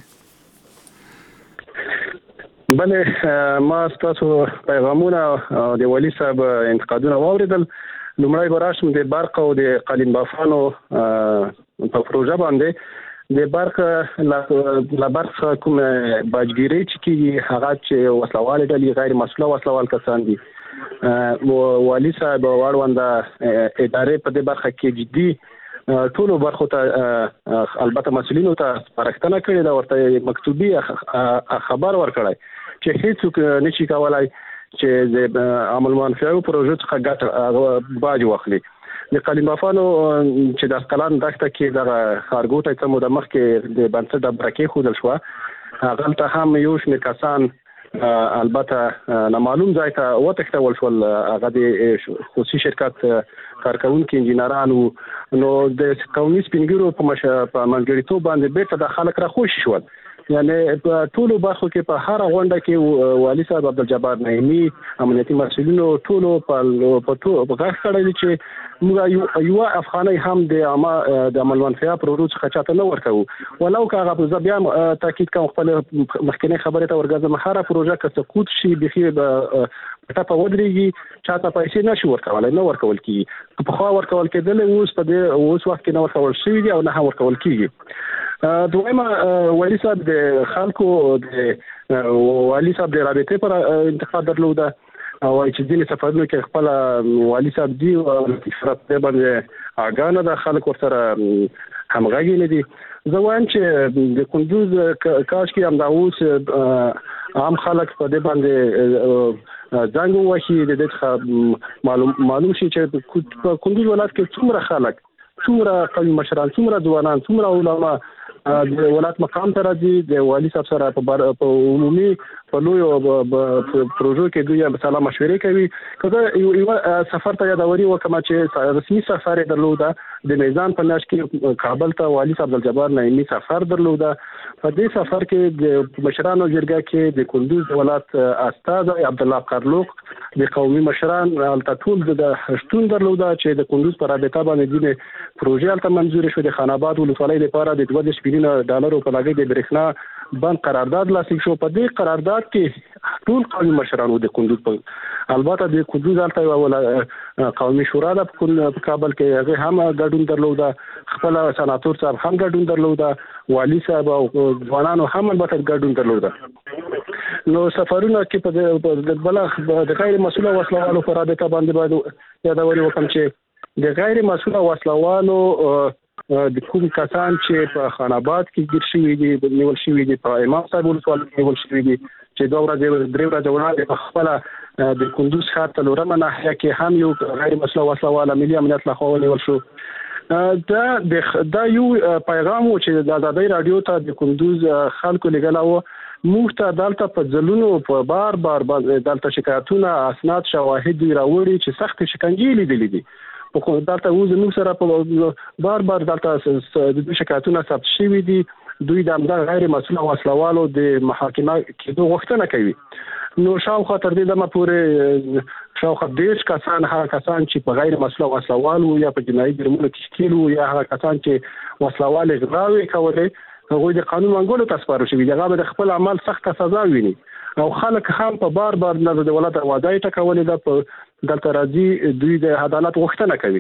بله، ما تاسو پیغامونه د والی صاحب انتقادونه واوریدل. لومړی به راشم د برق او د قالین بافانو په پروژه باندې. د برق له برق کوم باجګیري چې کیږي هغه چې وسلوال ډلې غیر مسؤله وسلوال کسان دي. والی صاحب واړونده ادارې په دې برخه کې جدي ټولو برخو ته البته مسؤلینو ته سپارښتنه کړې ده، ورته مکتوبي خبر ورکړی چې هیڅوک نشي کولای چې د عمل منفعو پروژو څخه ګټه باج واخلي. د قالین بافانو چې د اسقلان دښته کې د خارګوټه څخه د مخ کې د بنسټ د برکې خودل شو، هغه ته هم یو شمېر کسان البته نامعلوم ځای ته وتښتول شول. هغه د خصوصي شرکت کارکونکو انجینرانو نو د قومي سپینګیرو په منځګړیتوب باندې بیرته د خلک را خوشي شول. یعنی په ټولو برخو کې په هر غونډه کې والي صاحب عبدالجبار نعیمي، امنیتي مسؤلینو ټولو په غږ کړی چې موږ یو افغاني هم د عمل منفعه پروژو څخه چاته نه ورکوو. ولو که هغه زه بیا تاکید کوم خپل مخکنی خبره ته ورګرځم، هر پروژه که سقوط شي بخي ټاپه ودرېږي، چاته پیسې نشي ورکولای، نه ورکول کیږي. په خوا ورکول کېدل اوس وخت کې نه ورکول شوي دي او نه هم ورکول کیږي. دویمه والی صاحب د خلکو د والی صاحب د رابطې پر انتقاد درلوده او چې ځینې سفرونو کې خپل والی صاحب دی او فرصت باندې اګانه د خلکو سره همغږي نه دي. زه وایم چې د کندوز کاش کې هم دا اوس عام خلک په دې باندې ځنګ وشي، د دې معلوم شي چې کندوز ولایت کې څومره خلک، څومره قومي مشران، څومره ځوانان، څومره علما د ولایت مقام ته راځي د والی صاحب سره په عمومي په لوی پروژو کې دوی مثلا مشورې کوي. کله یو سفر ته یادوري وکم چې رسمي سفر درلوده د میزان په ناش کې کابل ته والی صاحب عبدالجبار نعیمی سفر درلوده. په دې سفر کې د مشرانو جرګه کې د کندوز ولایت استاد عبدالله قرلوق د قومي مشران الټول د شتون درلوده چې د کندوز پر رابطه باندې د پروژې الته منزور شو. د خان آباد ولسوالۍ لپاره د 2 مليون ډالر په لګي د برېښنا بند قرارداد لاسلیک شو. په دې قرارداد کې ټول قومي مشرانو د کندوز په البته د کندوز الته قومي شورا د کابل کې هغه هم ګډون درلوده. خپل سناتور صاحب هم ګډون درلوده. والی صاحب او ځوانانو هم البته ګډون درلوده. نو سفرونه کې په بلخ د غیر مسؤل وسلوالو پر رابطه باندې یادوري وکم چې د غیر مسؤل وسلوالو د کوم کسان چې په خان آباد کې ګیر شوي دي نیول شوي دي په امام صاحب ولسوالۍ کې نیول شوي دي چې 2 ورځې 3 ورځې وړاندې په خپل د کندوز ښار ته لورمه ناحیه کې هم یو غیر مسؤل وسلوال ملي امنیت لخوا ونیول شو. دا یو پیغام و چې د ازادۍ رادیو ته د کندوز خلکو لګلاو. موږ ته دلته په ځلونو په بار دلته شکایتونه اسناد شواهد راوړي چې سخت شکنجې لیدلې دي. په دلته موږ سره په بار دلته د شکایتونه ثبت شوي دي. دوی د غیر مسؤل وسلوالو د محاکمه کېدو غوښتنه کوي. نو شاوخوا تر دې دمه پورې شاوخوا 10 کسان هغه کسان چې په غیر مسؤل وسلوالو یا په جنایي جرمونو کې ښکیل وو یا هغه کسان چې وسلوال اغراوي کولې هغه د قانون منګولو ته سپارل شوي. هغه د خپل عمل سخت سزا ویني او خلک هم په بار نه د ولادت دروازه ټکولې ده. په دلته راځي دوی د عدالت غوښتنه کوي.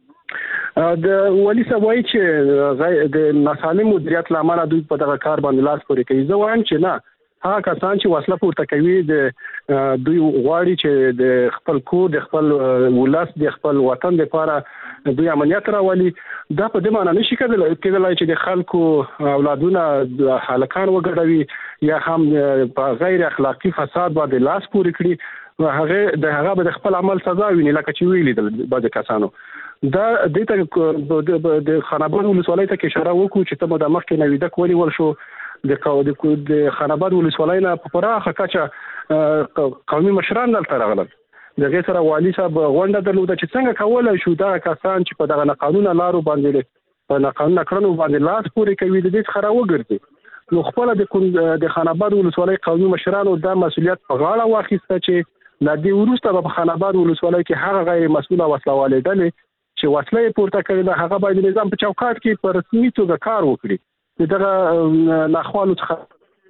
د والی صاحب وایي چې د ناسالم مدیریت لامل دوی په دغه کار باندې لاس پورې کوي. زه وایم چې نه، هغه کسان چې وسله پورته کوي د دوی غواړي چې د خپل کور د خپل ولس د خپل وطن لپاره دوی امنیت راولي. دا په دې معنی نشي کېدلای چې د خلکو اولادونه د هلکان وګړوي یا هم په غیر اخلاقی فساد باندې لاس پورې کړي. هغه به د خپل عمل سزا ویني لکه چې ویلي د بعض کسانو. دا د خان آباد ولسوالۍ ته اشاره وکړو چې ته د مخکې نویده کولی ول شو. د خان آباد ولسوالۍ نه په پراخه کچه قومي مشران دلته راغلل. دغه سره والی صاحب غونډه درلوده چې څنګه کولای شو دا کسان چې په دغه قانوني لارو باندې په قانوني کړنو باندې لاس پورې کوي د دې څخه راوګرځي. نو خپل د خان آباد ولسوالۍ قومي مشرانو دا مسولیت په غاړه واخیسته چې د دې وروسته په خان آباد ولسوالۍ کې هغه غیر مسؤل وسلوال ډلې چې وسلې پورته کړي دا هغه باید نظام په چوکاټ کې په رسمي توګه کار وکړي. دغه ناخوالو څخه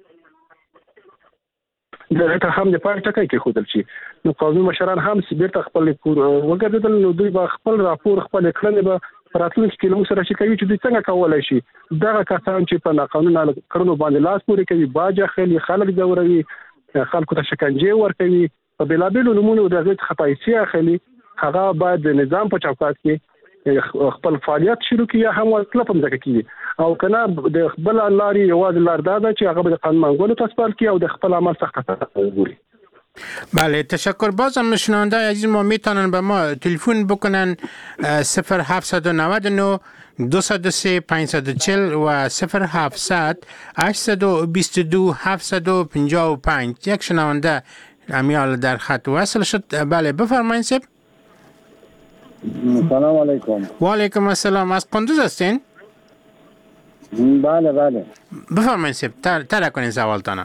دغه هم د پاره ټکای کې خودل شي. نو قومي مشران هم بیرته خپل وګرځیدل. نو دوی به خپل راپور خپل کړنې به راتلونکي کې موږ سره شي کوي چې دوی څنګه کولای شي دغه کسان چې په قانوني کړنو باندې لاس پورې کوي باج اخلي خلک ځوروي خلکو ته شکنجه ورکوي په بلابلو نمونه دغه خپایسي اخلي. هغه باید د نظام په چوکاټ کې خپل فعالیت شروع کړي یا هم وکړه په ځکه کې او کنه د خپل لاري یوازې لار دا چې هغه د قانون منګولو تسپال کړي او د خپل عمل سخت وګوري. بله تشکر. بازم شنونده عزیز ما میتونن به ما تلفن بکنن 0799 203 540 و 0700 822 755. یک شنونده امیال در خط وصل شد. بله بفرمایید سب. سلام علیکم. و علیکم السلام. از قندوز هستین؟ بله بله. بفرمایید سب. طرح کنین سوالتانه.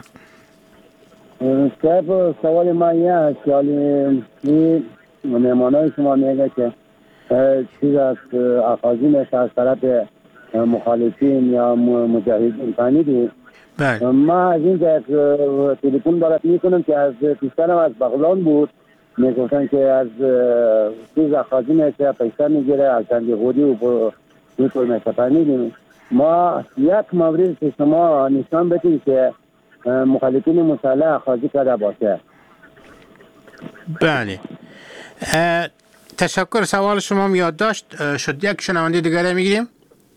سوال ما این است که این مهمانای شما میگه که چیز از اخاذین از طرف مخالفین یا مجاهدین فهمیدی؟ ما از این که تلفن برات میکنم که از پیشترم از بغلان بود میگفتن که از چیز اخاذین که پیشتر میگیره از تندیخودی و میکنم فهمیدیم. ما یک مورد که شما نشان بدید که مخالفین مسلح اخاذی کرده باشه. بله تشکر. سوال شما یادداشت شد. یک شنونده دیگه میگیریم.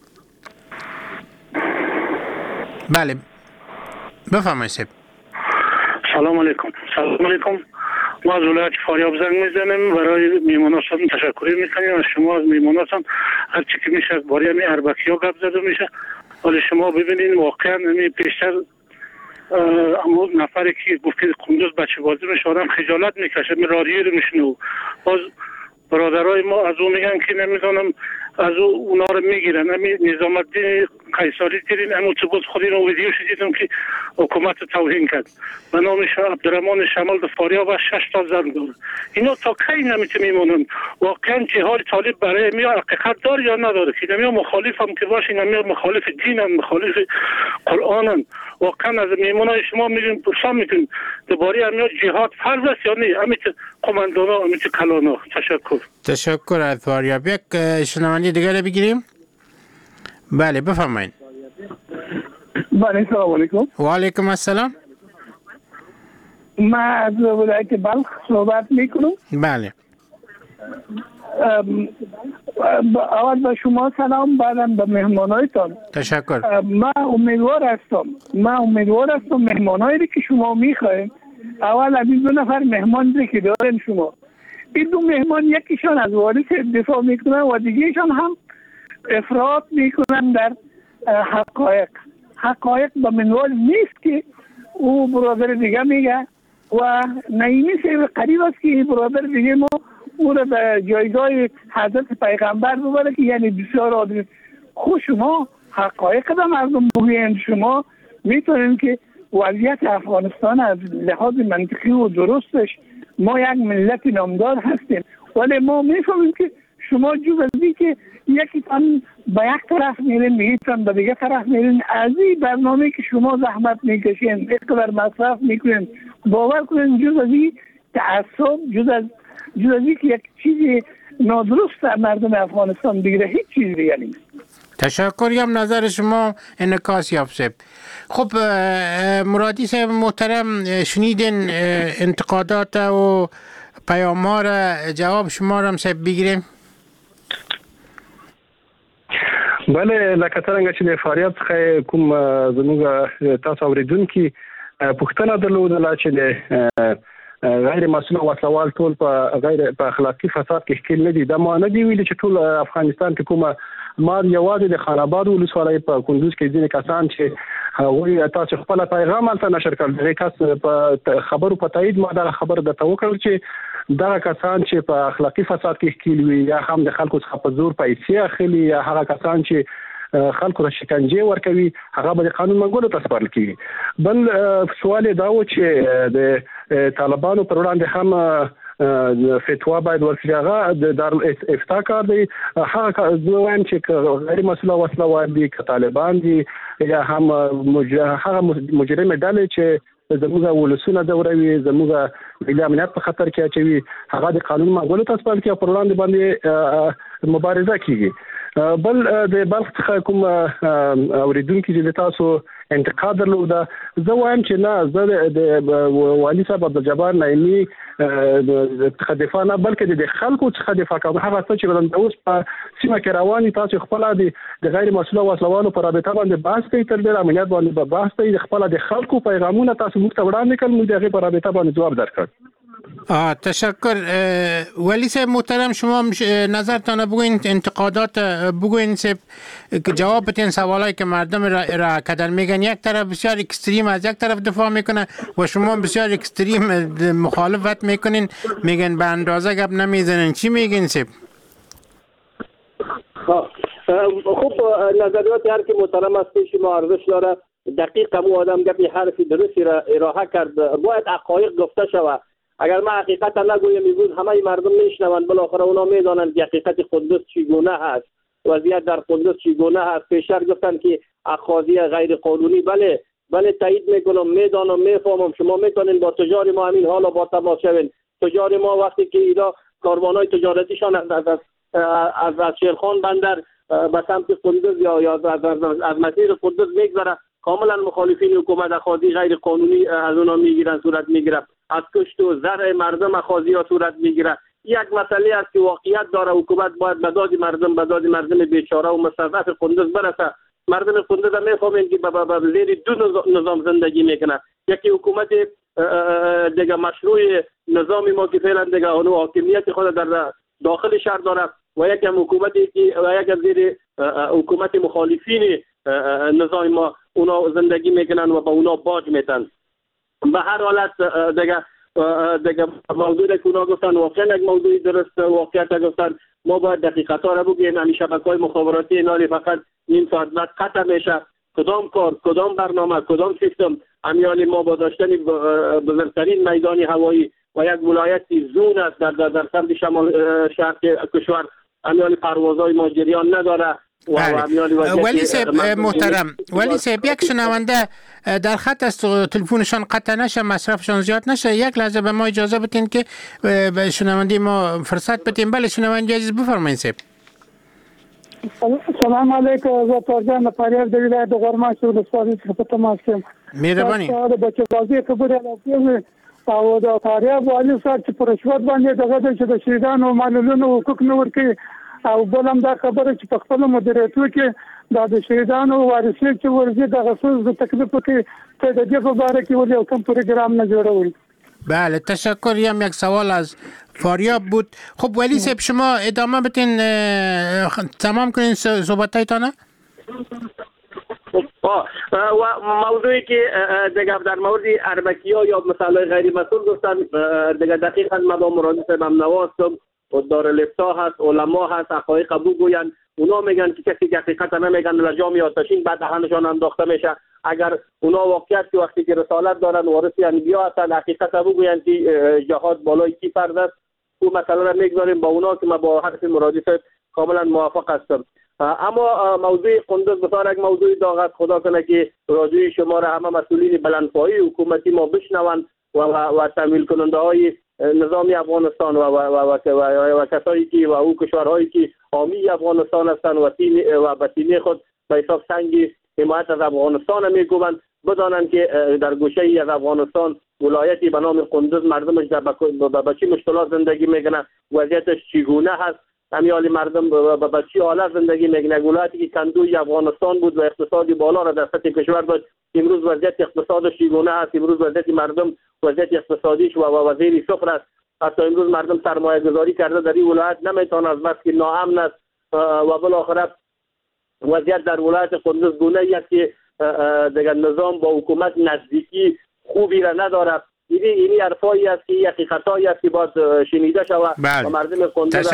بله بفرمایید سب. سلام علیکم. سلام علیکم. ما از ولایت فاریاب زنگ میزنیم برای میموناتون تشکر میکنیم از شما. از میموناتون هر چی که میشه باری همی اربکی ها گپ زده میشه ولی شما ببینید واقعا پیشتر اما نفری که گفت که قندوز بچه بازی میشه آدم خجالت میکشه، می رادیو رو میشنو. باز برادرای ما از اون میگن که نمیدونم از اونا رو میگیرن. همین نظام الدین قیصری دیدین اما تو بود خودی رو ویدیوش دیدم که حکومت توهین کرد به نامش عبدالرحمن شمال فاریاب و 6 تا زن داره. اینا تا کی نمیتونه میمونن؟ واقعا جهاد طالب برای میا حقیقت داره یا نداره؟ که نمیا مخالف هم که باشه، نمیا مخالف دین هم مخالف قرآن هم. واقعا از میمونای شما میگیم پرسان میکنیم دوباره همیا جهاد فرض است یا نه؟ امیت قماندانا امیت کلانا. تشکر از فاریاب. یک شنونده دیگر بگیریم. بله بفرمایید. بله سلام علیکم. و علیکم السلام. من از ولایت بلخ صحبت میکنم. بله. اول به شما سلام، بعدم به مهمانایتان. تشکر. من امیدوار هستم مهمانایی که شما میخواین اول از این 2 نفر مهمان که دارین شما، این 2 مهمان یکیشان از واریس دفاع میکنن و دیگهشان هم افراط میکنن در حقایق به منوال نیست که او برادر دیگه میگه و نعیمی سیب قریب است که برادر دیگه ما او را به جایگاه حضرت پیغمبر ببره که یعنی بسیار عادل. خود شما حقایق به مردم بگویند. شما میتونید که وضعیت افغانستان از لحاظ منطقی و درستش ما یک ملت نامدار هستیم، ولی ما میفهمیم که شما جز از که یکی تان به یک طرف میرین میگیتان به دیگه طرف میرین. از این برنامه که شما زحمت میکشین اقدر مصرف میکنین، باور کنین جز از این تعصب، جز از که یک چیز نادرست در مردم افغانستان بگیره هیچ چیز دیگه نیست. تشکریم، نظر شما انعکاس یافت. خب مرادی صاحب محترم، شنیدین انتقادات و پیام‌ها را، جواب شما را هم صاحب بگیریم. بله لکه څنګه چې د فاریاب څخه کوم زموږ تاسو اوریدونکي پوښتنه درلودله چې د غیر مسؤل وسلوال ټول په اخلاقی فساد کې ښکیل نه دي. دا ما نه دی ویلي چې ټول افغانستان کې کومه ما یوازې د خان آباد ولسوالۍ په کندوز کې ځینې کسان چې هغوی تاسو خپل پیغام هلته نشر کړل، دغه کس په خبرو په تایید ما دا خبر درته وکړل چې دا کسان چې په اخلاقی فساد کې ښکیل وي یا هم د خلکو څخه په زور پیسې اخلي یا هغه کسان چې خلکو ته شکنجه ورکوي هغه به د قانون منګولو ته سپارل کیږي. بل سوال دا و چې د طالبانو پر وړاندې هم فتوا باید ورکړي. هغه د دارالافتاء کار دی. هغه زه وایم چې غیر مسؤل وسلوال دي که طالبان دي یا هم هغه مجرم ډلې چې زموږ ولسونه ځوروي، زموږ ملي امنیت په خطر کې اچوي، هغه د قانون منګولو ته سپارل کیږي او پر وړاندې باندې مبارزه کیږي. بل د بلخ څخه کوم اوریدونکي چې تاسو انتقاد درلوده، زه وایم چې نه، زه د والي صاحب عبدالجبار نعیمي څخه دفاع نه بلکې د خلکو څخه دفاع کوم. هغه څه چې اوس په سیمه کې رواني، تاسو خپل د غیر مسؤل وسلوالو پر رابطه باندې بحث کوي، تر ډېره امنیت باندې بحث کوي، خپل د خلکو پیغامونه تاسو موږ ته وړاندې کړل، موږ دغه پر رابطه باندې جواب درکړ. تشکر. ولی صاحب محترم، شما نظرتان بگوین، انتقادات بگوین صاحب، جواب بدین سوالایی که مردم را کردن. میگن یک طرف بسیار اکستریم از یک طرف دفاع میکنه و شما بسیار اکستریم مخالفت میکنین، میگن به اندازه گپ نمیزنین. چی میگین صاحب؟ خب نظریات هر که محترم است شما ارزش داره. دقیقا مو آدم گپی حرفی درستی را ارائه کرد. باید حقایق گفته شود. اگر ما حقیقت نگویم میگوید همه مردم میشنوند، بالاخره اونا میدانند که حقیقت قدس چگونه هست، وضعیت در قدس چگونه هست. پیشتر گفتن که اخاذی غیر قانونی. بله تایید میکنم، میدانم، میفهمم. شما میتونین با تجار ما همین حالا با تماس شوین. تجار ما وقتی که اینا کاروانای تجارتیشان از شیرخان بندر به سمت قدس یا از مسیر قدس میگذره، کاملا مخالفین حکومت اخاذی غیر قانونی از اونا میگیرن، صورت میگیره. از کشت و زرع مردم اخاذی ها صورت میگیره. یک مسئله است که واقعیت داره. حکومت باید به داد مردم بیچاره و مستضعف قندوز برسه. مردم قندوز هم میفهمین که به زیر 2 نظام زندگی میکنه. یکی حکومت دیگه مشروع نظامی ما که فعلا دیگه اونو حاکمیت خود در داخل شهر داره و یک هم حکومتی که و یک از زیر حکومت مخالفین نظام ما اونا زندگی میکنن و با اونا باج میتن. به هر حالت دیگه موضوعی که اونا گفتن واقعا یک موضوعی درست واقعیت گفتن. ما باید دقیقتا را بگیم. همین شبکه‌های مخابراتی نالی فقط نیم ساعت بعد قطع میشه. کدام کار، کدام برنامه، کدام سیستم، امیالی ما با داشتن بزرگترین میدان هوایی و یک ولایتی زون است در سمت شمال شرق کشور، امیالی پروازهای ما جریان نداره. ولی صاحب محترم، ولی صاحب یک شنونده در خط است، تلفنشان قطع نشه، مصرفشان زیاد نشه. یک لحظه به ما اجازه بدین که به شنونده ما فرصت بدیم. بله شنونده عزیز بفرمایید صاحب. سلام علیکم. از ترجمه فریاد در ولایت غرماش ولسوالی څخه تماس کوم. مهرباني. دا بچو بازی خبره راځي او دا فریاد والی صاحب چې پر رشوت باندې دغه چې د شهیدانو معلولونو حقوق نه ورکړي او بلم دا خبره چې په خپل مدیریتو کې د شهیدانو وارثین چې ورزي د غسوز د تکلیف کې ته د دې په اړه کې ولې یو کم پروګرام نه جوړول. بله تشکر. یک سوال از فاریاب بود. خب ولی صاحب شما ادامه بدین، تمام کنین صحبتایتانه. و موضوعی که دیگه در مورد اربکی‌ها یا مسائل غیر مسئول گفتن، دیگه دقیقاً من با مرادی صاحبم نواستم و دارالافتا هست، علما هست، حقایق بگوین. اونا میگن که کسی که حقیقت نمیگن لجام آتشین بعد دهنشان انداخته میشه. اگر اونا واقعیت که وقتی که رسالت دارن وارثی انبیا هستن حقیقت بگوین که جهاد بالای کی فرض است، او مسئله را میگذاریم با اونا که من با حرف مرادی صاحب کاملا موافق هستم. اما موضوع قندوز بسیار یک موضوع داغ است. خدا کنه که راجوی شما را همه مسئولین بلندپایه حکومتی ما بشنون و تمویل کننده های نظامی افغانستان و کسایی که و او کشورهایی که حامی افغانستان هستند و به سینه خود به حساب سنگی حمایت از افغانستان میگویند بدانند که در گوشه ای از افغانستان ولایتی به نام قندوز مردمش به چه مشکلات زندگی میکنه، وضعیتش چگونه هست، امیالی مردم به چه حالت زندگی میکنه. ولایتی که کندوی افغانستان بود و اقتصادی بالا را در سطح کشور داشت، امروز وضعیت اقتصادش چگونه است، امروز وضعیت مردم وضعیت اقتصادیش و وزیر صفر است. حتی امروز مردم سرمایه گذاری کرده در این ولایت نمیتونه از بس که ناامن است و بالاخره وضعیت در ولایت قندوز گونه است که دیگر نظام با حکومت نزدیکی خوبی را ندارد. اینی حرفایی است که حقیقتایی است که باید شنیده شود و مردم قندوز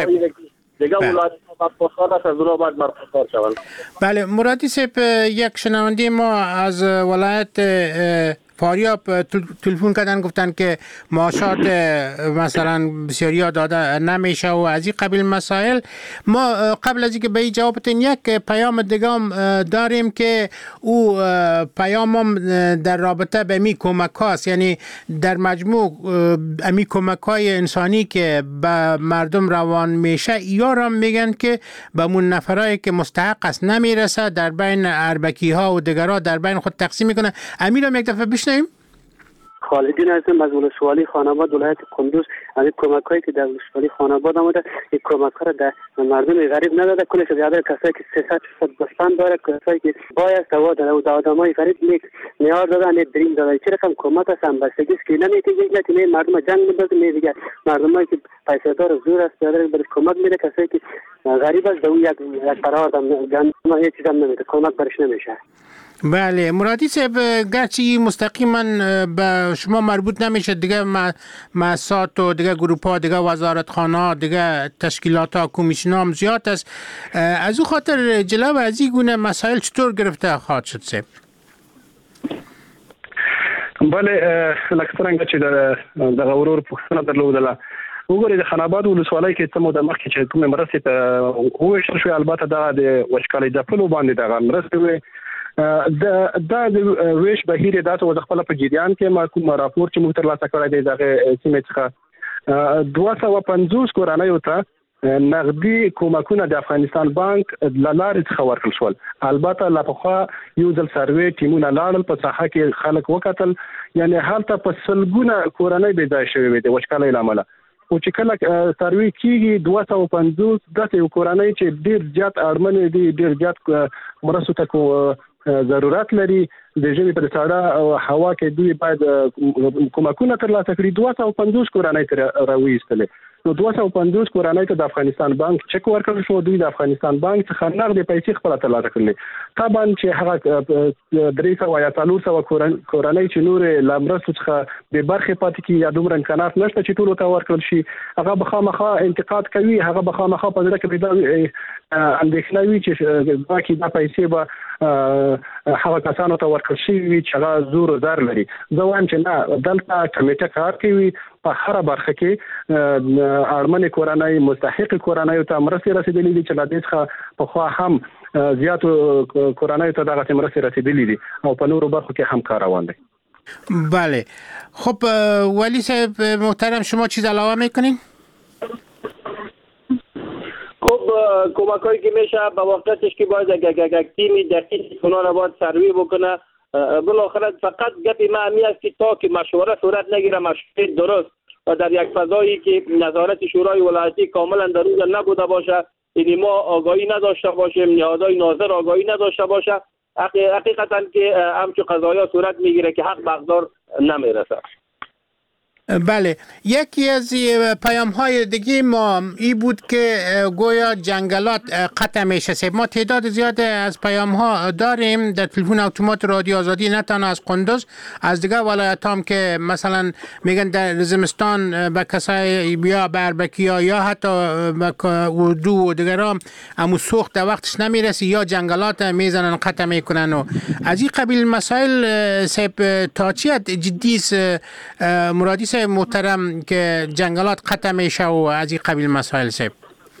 دیگه ولایت برخوردار است، از اونا باید برخوردار شوند. بله مرادی صاحب، یک شنونده ما از ولایت فاریاب تلفن کردن گفتن که معاشات مثلا بسیاری داده نمیشه و از این قبیل مسائل. ما قبل از اینکه به این جواب بدین یک پیام دیگه هم داریم که او پیام هم در رابطه به می کمک هاست، یعنی در مجموع امی کمک های انسانی که به مردم روان میشه ایارم میگن که به مون نفرایی که مستحق است نمیرسه، در بین اربکی ها و دیگرها در بین خود تقسیم میکنه. امیرم یک دفعه بشنویم. خالدین هستم از ولسوالی خاناباد ولایت قندوز. از کمک‌هایی که در ولسوالی خاناباد آمده این کمک‌ها را در مردم غریب نداده، کلش زیاده کسایی که 300 بستان داره، کسایی که بایست هوا داره و آدمای غریب نیاز دارن دریم داره. چه رقم کمک است هم بستگی است که نمی‌تونه که مردم جنگ می‌بازه دیگه مردمایی که پیسه دار زور است داره برش کمک میده، کسایی که غریب است دو یک قرار دارن ما هیچ چیز هم نمیده، کمک برش نمیشه. بله مرادی صاحب، گرچه مستقیما به شما مربوط نمیشه، دیگه مؤسسات و دیگه گروپ ها دیگه وزارتخانه ها دیگه تشکیلات ها کمیسیون هم زیاد است، از او خاطر جلو از این گونه مسائل چطور گرفته خواهد شد صاحب؟ بله لکه څنګه چې د غورور پوښتنه درلودله وګورئ د خاناباد ولسوالۍ کې څه موده مخکې چې کومې مرستې ته وویشتل شوې، البته دغه د وچکالۍ ځپلو باندې دغه مرستې وې. دا د ویش بهیر داسې و د خپل په جریان کې ما کوم راپور چې موږ ترلاسه کړی دی دغه سیمې څخه 250 کورنیو ته نقدي کومکونه د افغانستان بانک له لارې څخه ورکړل شول. البته لا پخوا یو ځل سروې ټیمونه لاړل په ساحه کې خلک وکتل، یعنی هلته په سلګونه کورنۍ بې ځای شوې وې د وچکالۍ له امله. او چې کله سروې کېږي 250 داسې کورنۍ چې ډېر زیات اړمنې دي، ډېر زیات مرستو ته ضرورت لري، د ژمي په ساړه هوا کې دوی باید کومکونه ترلاسه کړي. 250 کورنۍ تر راوېستلې نو 250 کورنۍ ته د افغانستان بانک چک ورکړل شو. دوی د افغانستان بانک څخه نغدي پیسې خپل ترلاسه کړلې. طبعا چې هغه 300 یا 400 کورنۍ چې نور لامرستو څخه به برخه پاتې کی یا دومره امکانات نشته چې ټول ته ورکړل شي، هغه بخامخه انتقاد کوي، هغه بخامخه په ځکه پیدا اندېښنه وی چې باقي د پیسې به هغه کسانو ته ورکړل شي چې هغه زور زر لري. زه وایم چې نه، دلته کمیټه کار کوي په هر برخه کې اړمنې کورنۍ مستحق کورنۍ ته مرستې رسیدلې دي چې لا دې څخه په خوا هم زیاتو کورنۍ ته دغه مرستې رسیدلې دي او په نورو برخو کې هم کار روان دی. بله. خب ولی صاحب محترم، شما چیز علاوه میکنین؟ خب کمکایی که میشه به وقتش که باید یک تیمی دقیق اونا رو باید سروی بکنه. بالاخره فقط گپی ما همی است که تا که مشوره صورت نگیره، مشوره درست و در یک فضایی که نظارت شورای ولایتی کاملا در اونجا نبوده باشه، یعنی ما آگاهی نداشته باشیم، نهادهای ناظر آگاهی نداشته باشه، حقیقتا که همچون قضایا صورت میگیره که حق به حقدار نمیرسه. بله. یکی از پیام های دیگه ما این بود که گویا جنگلات قطع میشه. ما تعداد زیاد از پیام ها داریم در تلفن اتومات رادیو آزادی، نه تنها از قندوز، از دیگه ولایت هم که مثلا میگن در زمستان به کسای بیا بربکیا یا حتی اردو و دیگرام امو سوخت در وقتش نمیرسی یا جنگلات میزنن قطع میکنن و از این قبیل مسائل. سیب تا چی جدی مرادی محترم که جنگلات قطع میشه و از این قبیل مسائل سیب؟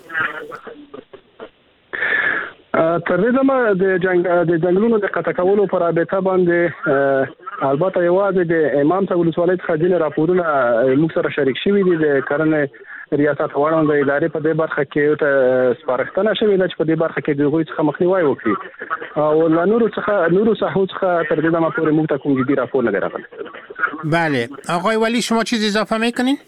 تر دې ما د جنگلونو د قطع کولو پر رابطه باندې البته یوازې د امام صاحب ولسوالۍ څخه ځینې راپورونه موږ سره شریک شوي دي. د کرنې ریاست غواړم د ادارې په دې برخه کې ته سپارښتنه شوې ده چې په دې برخه کې د هغوی څخه مخنیوی وکړي او له نورو ساحو څخه تر دې دمه پورې موږ ته کوم جدي راپور نه دی راغلی. بله. آقای ولی شما چیز اضافه میکنین؟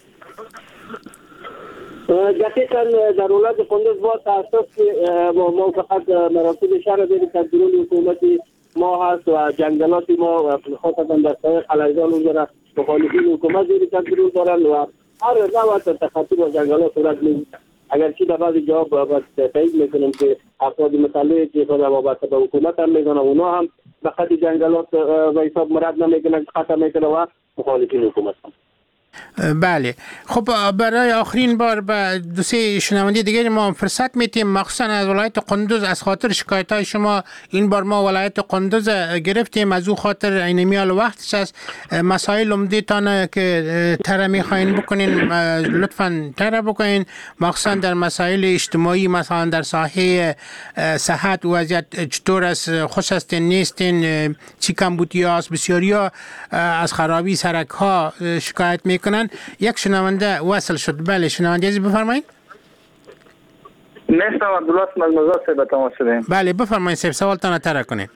دقیقا در ولایت قندوز با تاسف که موافقت مراتب شهر بین کنترل حکومتی ما هست و جنگلات ما خاصتا در سایه خلایزان اونجا مخالفین حکومت زیر کنترل دارن و هر نوع تخطی با جنگلات صورت میگیره. اگر چی در بعضی جا باید تایید میکنیم که افراد مسئله که خود وابسته به حکومت هم میکنن، اونا هم به قطع جنگلات به حساب مراد نمیکنن، خطا میکنن و مخالفین حکومت هم. بله. خب برای آخرین بار به دو سه شنونده دیگه ما فرصت میتیم، مخصوصا از ولایت قندوز، از خاطر شکایت های شما این بار ما ولایت قندوز گرفتیم، از او خاطر این میال وقتش است. مسائل عمده تان که تره میخواین بکنین لطفا تره بکنین، مخصوصا در مسائل اجتماعی، مثلا در ساحه صحت وضعیت چطور است، خوش هستین نیستین، چی کمبودی هست، بسیاری ها از خرابی سرک ها شکایت میکنن. یک شنونده وصل شد. بله شنونده عزیز بفرمایید. نیستم عبدالله اسم از مزار صاحب تماس شدیم. بله بفرمایید صاحب، سوالتان اطرح کنید.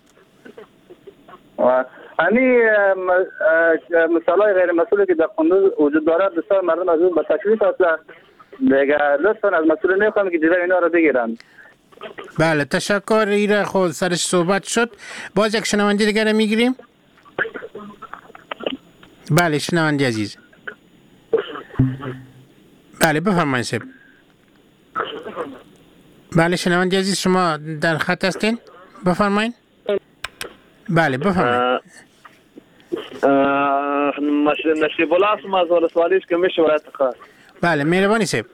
یعنی مثالای غیر مسئولی که در قندوز وجود دارد بسیار مردم از اون به تشویش هستند. دیگه لطفا از مسئول نمیخوام که جلوی اینا رو بگیرن. بله تشکر. ایره خود سرش صحبت شد. باز یک شنونده دیگر رو میگیریم. بله شنونده عزیز. بله بفرمایید صاحب. بله شنونده عزیز شما در خط هستین؟ بفرمایید. بله بفرمایید. نشیب الله اسم از ولسوالیش که میشه ولایت خاص. بله مهربانی صاحب.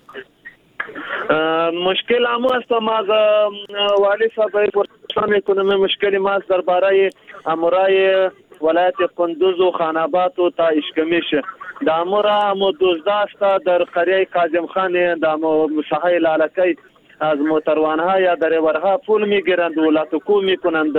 مشکل هم است ما از والی صاحب پرسان میکنم. مشکلی ما درباره امورای ولایت قندوز و خانابات و تا اشکمیش د امورا مو 12 است در قریه کاظم خان د مساحه لالکی از موتروانها یا دریورها پول میگیرند ولایت کو میکنند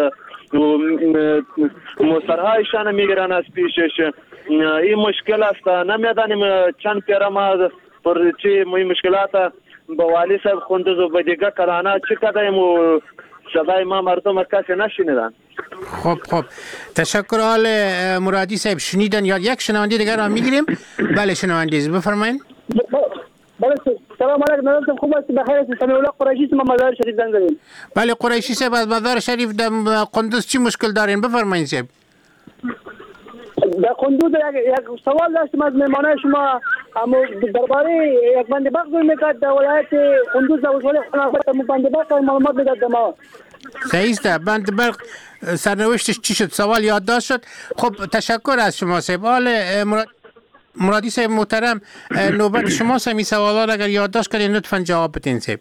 موترهایشان میگیرند از پیشش. این مشکل است. نمیدانیم چند پیره ما پر چی مشکلات با والی صاحب قندوز و دیگه کلانه چی کردیم و صدای ما مردم کسی نشنیدن. خب تشکر. آل مرادی صاحب شنیدن یا یک شنونده دیگر را میگیریم. بله شنونده بفرمایید. بله سلام علیکم. نظرتون خوب است؟ بخیر است؟ سمیع الله قریشی ما مزار شریف زنگ زدیم. بله قریشی صاحب از مزار شریف در قندوز چی مشکل دارین؟ بفرمایید صاحب. در قندوز یک سوال داشتم از مهمانای شما اما درباره یک بند بخش میکرد در ولایت کندوز در ولایت خاناباد بند بخش معلومات میداد ما. صحیح است. بند برق سرنوشتش چی شد؟ سوال یادداشت شد. خب تشکر از شما صاحب. مرادی صاحب محترم، نوبت شما سمی سوالات اگر یادداشت کردین لطفاً جواب بدین صاحب.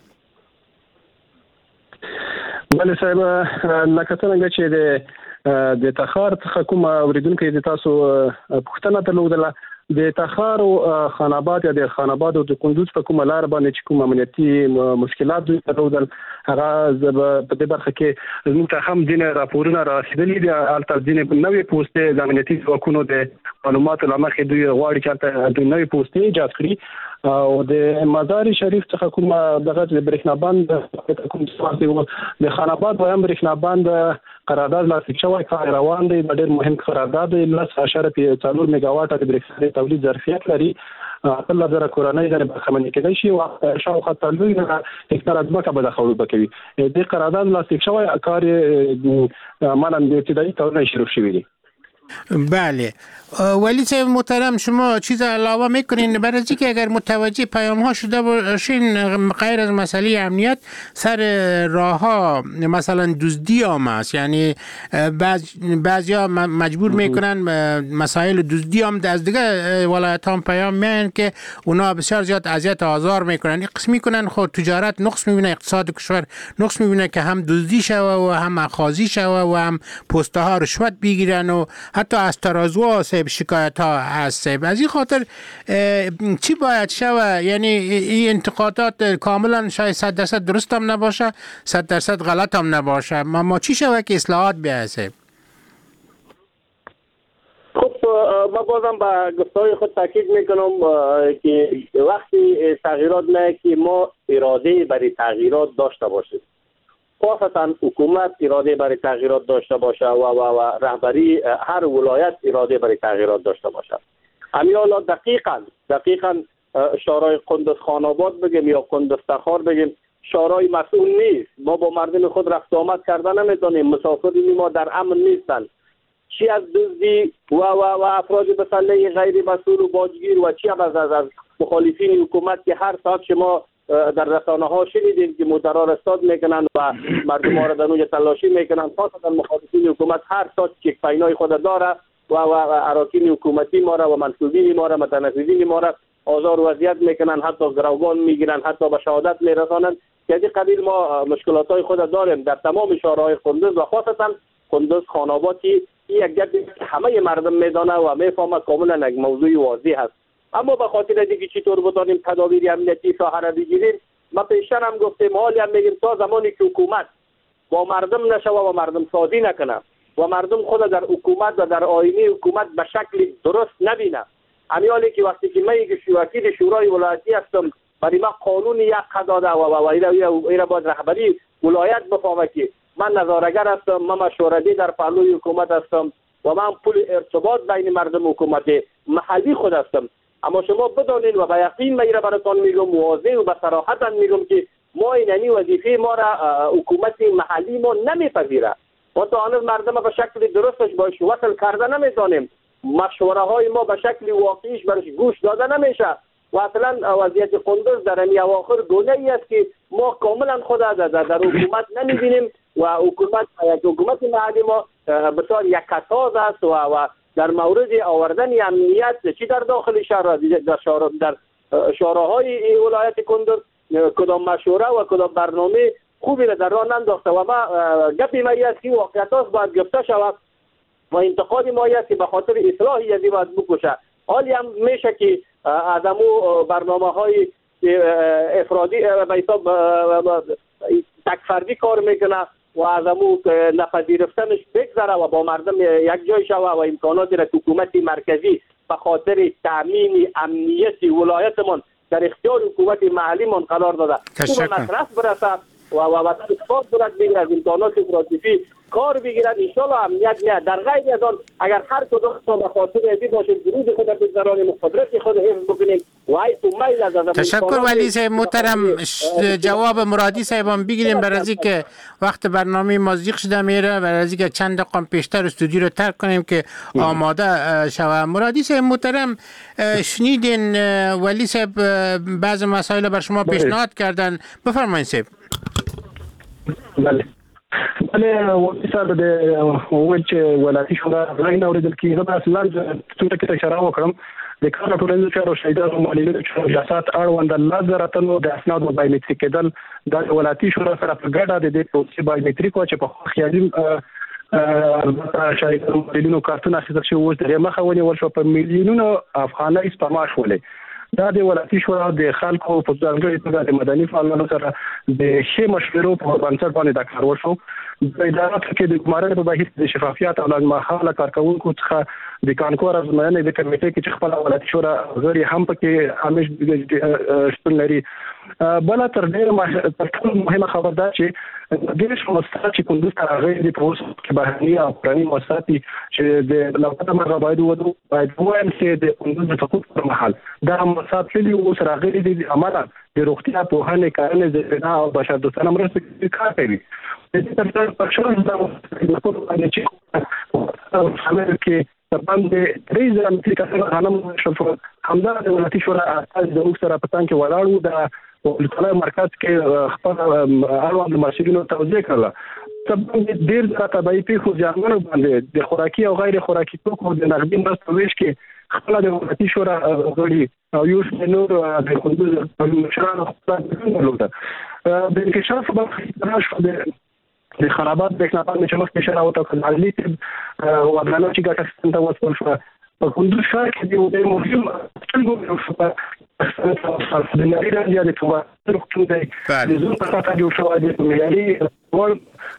بله صاحب، لکه څنګه چې د تخار څخه کوم اوریدونکو د تاسو پوښتنه درلودله د تخار او خان آباد یا د خان آباد او د کندوز په کومه لار باندې چې کوم امنیتي مشکلات دوی درلودل، هغه په دې برخه کې زموږ ته هم ځینې راپورونه راسېدلي دي. هلته ځینې نوې پوستې د امنیتي ځواکونو د معلوماتو له مخې دوی غواړي چې هلته دوی نوې پوستې ایجاد کړي او د مزار شریف څخه کوم دغه د برېښنا بند کوم د خان آباد وایم برېښنا بند قرارداد لاسلیک شوی، کار روان دی. ډېر مهم قرارداد دی. 10.4 میگاواټه د برېښنا تولید ظرفیت لري. 1000 کورنۍ د برخمن کېدای شي او شاوخوا تلوي نه هکتار ځمکه به د خړوب کوي. د قرارداد لاسلیک شوی کار مانند ابتدایی کارونه شروع شوی دی. بله ولی صاحب محترم، شما چیز علاوه میکنین برای اینکه اگر متوجه پیام ها شده باشین غیر از مسئله امنیت سر راه ها مثلا دزدی هم است، یعنی بعضیا مجبور میکنن مسائل دزدی هم از دیگه ولایت هم پیام میان که اونا بسیار زیاد اذیت آزار میکنن. این قسم میکنن خود تجارت نقص میبینه، اقتصاد کشور نقص میبینه که هم دزدی شوه و هم اخاذی شوه و هم پسته ها رشوت بگیرن و حتی از ترازو صاحب شکایت ها هست. از این خاطر چی باید شوه؟ یعنی این انتقادات کاملا شاید 100% درست هم نباشه، 100% غلط هم نباشه. ما چی شوه که اصلاحات بیایسته؟ خب ما بازم به گفته‌های خود تاکید میکنم که وقتی تغییرات نه که ما اراده برای تغییرات داشته باشیم، خاصتا حکومت اراده برای تغییرات داشته باشه و رهبری هر ولایت اراده برای تغییرات داشته باشه. همین حالا دقیقاً شورای کندوز خان آباد بگیم یا کندوز تخار بگیم شورای مسئول نیست. ما با مردم خود رفت آمد کردن نمیتونیم. مسافرین ما در امن نیستن، چی از دزدی و افراد مسلح غیر مسئول و باجگیر و چی از مخالفین حکومت که هر ساعت شما در رسانه ها شنیدیم که مدرار استاد میکنن و مردم ها را در اونجا تلاشی میکنن. خاصتا مخالفین حکومت هر ساعت چک پاینای خود داره و اراکین حکومتی ما را و منصوبین ما را متنفذین ما را آزار و اذیت میکنن، حتی گروگان میگیرن، حتی به شهادت میرسانن. که از این قبیل ما مشکلات های خود داریم در تمام شهرهای کندوز و خاصتا کندوز خان آباد. یک گپی که همه مردم میدانه و میفهمه کاملا یک موضوع واضح است. اما به خاطر دیگه چطور بتونیم تدابیر امنیتی ساحه را بگیریم، ما پیشتر هم گفتیم، حالی هم میگیم تا زمانی که حکومت با مردم نشوه و مردم سازی نکنه و مردم خود در حکومت و در آینه حکومت به شکل درست نبینه. همین حالی که وقتی که من یک وکیل شورای ولایتی هستم، برای ما قانون یک داده و اینا باید رهبری ولایت بفهمه که من نظارگر هستم، من مشورتی در پهلوی حکومت هستم و من پل ارتباط بین مردم حکومت محلی خود هستم. اما شما بدانید و به یقین من براتون میگم واضح و به صراحت میگم که ما اینمی وظیفه ما را حکومت محلی ما نمیپذیره و تا هنوز مردم به شکل درستش باش وصل کرده نمیتونیم. مشوره های ما به شکل واقعیش برش گوش داده نمیشه و اصلا وضعیت کندوز در این اواخر گونه ای است که ما کاملا خود در حکومت نمیبینیم و حکومت محلی ما بسیار یک کساز است و در مورد آوردن امنیت چی در داخل شهر در شهرهای ولایت کندوز کدام مشوره و کدام برنامه خوبی را در راه ننداخته و ما گپی ما است که واقعیتاش باید گفته شود و انتقادی ما است که به خاطر اصلاح یزی باید بکشه. حالی هم میشه که آدمو برنامه های افرادی به حساب تک فردی کار میکنه و آدمو نپذیرفتنش بگذره و با مردم یک جای شوه و امکاناتی را حکومت مرکزی به خاطر تامین امنیت ولایتمون در اختیار حکومت محلی من قرار داده. خوب مصرف برسه و اتفاق صورت بگیرد از امتحانات وظیفی کار بگیرد ان شاء الله امنیت میاد. در غیر از آن اگر هر کدام به خاطر ازی باشیم درود خود در گذرانیم قدرت خود حفظ بکنیم و ای تو میل از تشکر ولی صاحب محترم. جواب مرادی صاحبم بگیریم برای از اینکه وقت برنامه ما زیق شده میره، برای از اینکه چند دقیقه پیشتر استودیو رو ترک کنیم که آماده شوه. مرادی صاحب محترم شنیدین ولی صاحب بعض مسائل بر شما پیشنهاد کردن، بفرمایید صاحب. بله ولی صاحب د اول چې ولایتي شورا غږ نه اوریدل کیږي. دا اصلا څنګه کې اشاره وکړم د کار ټولنیزو چارو شهیدانو معلولینو چې جسات اړوند 1000 تنو د اسناد بایومټریک کېدل د ولایتي شورا سره په ګډه د دې پروسې بایومټریک چې په خیالي البته شهیدانو معلولینو کارتونه اخیستل شوي اوس د مخه ونیول شو په میلیونونو افغانۍ سپما شولې. دا د ولایتي شورا د خلکو په ځانګړي توګه د مدني فعالانو سره د ښې مشورو په بنسټ باندې دا کار وشو. د اداراتو کې د ګمارنې په بهیر د شفافیت او لازمهاله کارکونکو څخه د کانکور ازموینې د کمیټې کې چې خپل ولایتي شورا غړي هم پکې همیش شتون لري. بل تر ډېر مهمه خبر ده چې د مؤسسات چې کندوز ته راغلي دي په اوس کې بهرني او پراني مؤسسات چې د لوطه مرغه باید وایم چې د کندوز د سقوط پر مهال دا مؤسسات چې اوس راغلي دي عملاً د روغتیا پوهنې کارنې زېربنا او بشردوستانه مرستې کار کوي. د دې ترڅنګ په شان د خپل باندې چې شامل کې باندې ریزه امریکا غنم شوفو همدا د ولایتي شورا اساس د موږ سره په تان کې ولاړو د ولایتي مرکز کې خپل اړوند مسؤلینو توضیح کړل. تبعاً ډیر تبعی په خو ځانونو باندې د خوراکي او غیر خوراکي توکو د نقدي مرستو ویش کې خپل د ولایتي شورا غړي او یو څه نور د کندوز مشرانو خپل درلوده. د انکشاف په اړه د خرابات برېښنا پالنې چې مخکې اشاره وکړه عدلي طب ودانو چې ګټه اخیستنه وسول شوه په کندوز ښار کې د یو مهم څنګه شو په د نړۍ راځي د توګه روغتون دی د زون په تاسو جوړ شوی دی معیاري ول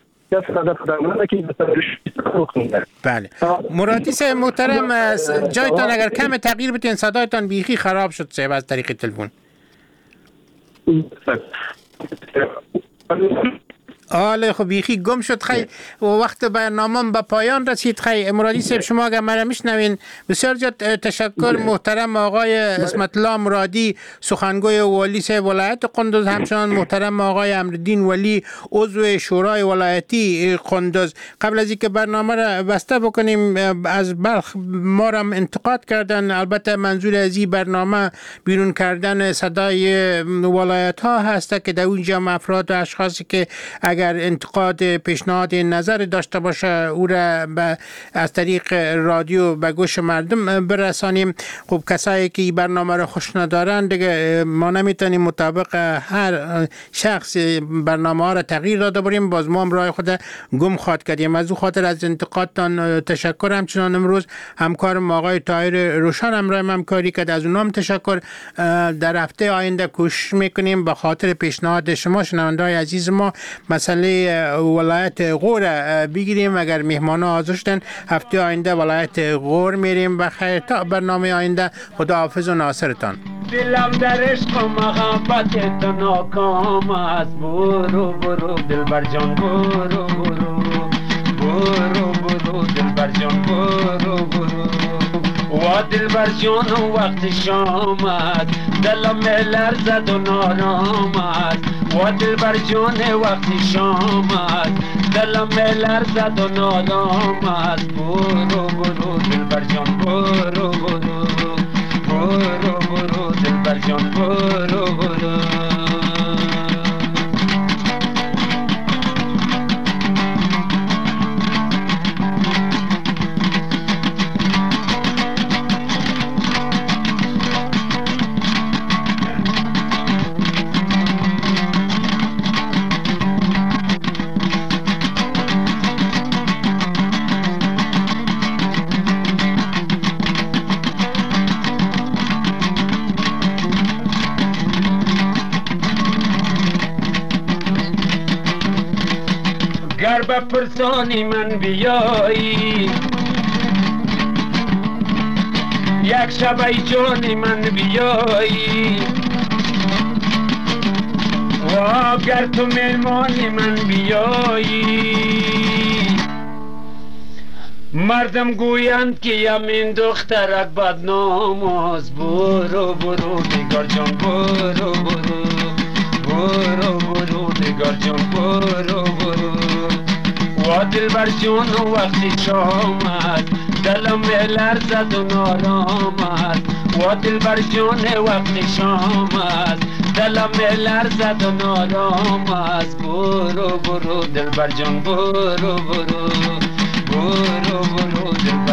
بله. مرادی صاحب محترم جایتان اگر کم تغییر بدین صدایتان بیخی خراب شد صاحب از طریق تلفن. آله خب بیخی گم شد خی و وقت برنامه به پایان رسید. خی مرادی صاحب شما اگر مرا میشنوین بسیار زیاد تشکر. محترم آقای اسمت الله مرادی سخنگوی والی صاحب ولایت قندوز، همچنان محترم آقای امرالدین ولی عضو شورای ولایتی قندوز. قبل از اینکه برنامه را بسته بکنیم از بلخ ما را انتقاد کردن، البته منظور از این برنامه بیرون کردن صدای ولایت ها هست که در اونجا افراد و اشخاصی که اگر انتقاد پیشنهاد نظر داشته باشه او را از طریق رادیو به گوش مردم برسانیم. خب کسایی که این برنامه را خوش ندارن دیگه ما نمیتونیم مطابق هر شخص برنامه ها را تغییر داده بریم، باز ما هم راه خود گم خواد کردیم. از او خاطر از انتقادتان تشکر. همچنان امروز همکارم آقای طاهر روشن همکاری کرد، از اونام تشکر. در هفته آینده کوشش میکنیم به خاطر پیشنهاد شما شنونده‌های عزیز ما مسئله ولایت غور بگیریم. اگر مهمانا حاضر شدن هفته آینده ولایت غور میریم. بخیر تا برنامه آینده، خداحافظ و ناصرتان. دلم در عشق و محبت تو ناکام است. برو برو دلبر جان برو برو برو برو دلبر جان برو برو و دلبر جان وقت شام است. دلم لرزد و نارام است و دلبر جان وقت شام است. دلم لرزد و نارام است. برو برو دلبر جان برو برو برو برو دلبر جان برو برو. گر به پرسانی من بیایی یک شب ای جان من بیایی و گر تو مهمانی من بیایی مردم گویند که یمین دخترک بدنام است. برو برو نگار جان برو برو برو برو نگار جان برو برو و دلبر جان وقتی شام است دلم لرزد و نارام است و دلبر جان وقتی شام است دلم لرزد و نارام است. برو برو دلبر جان برو برو برو برو دلبر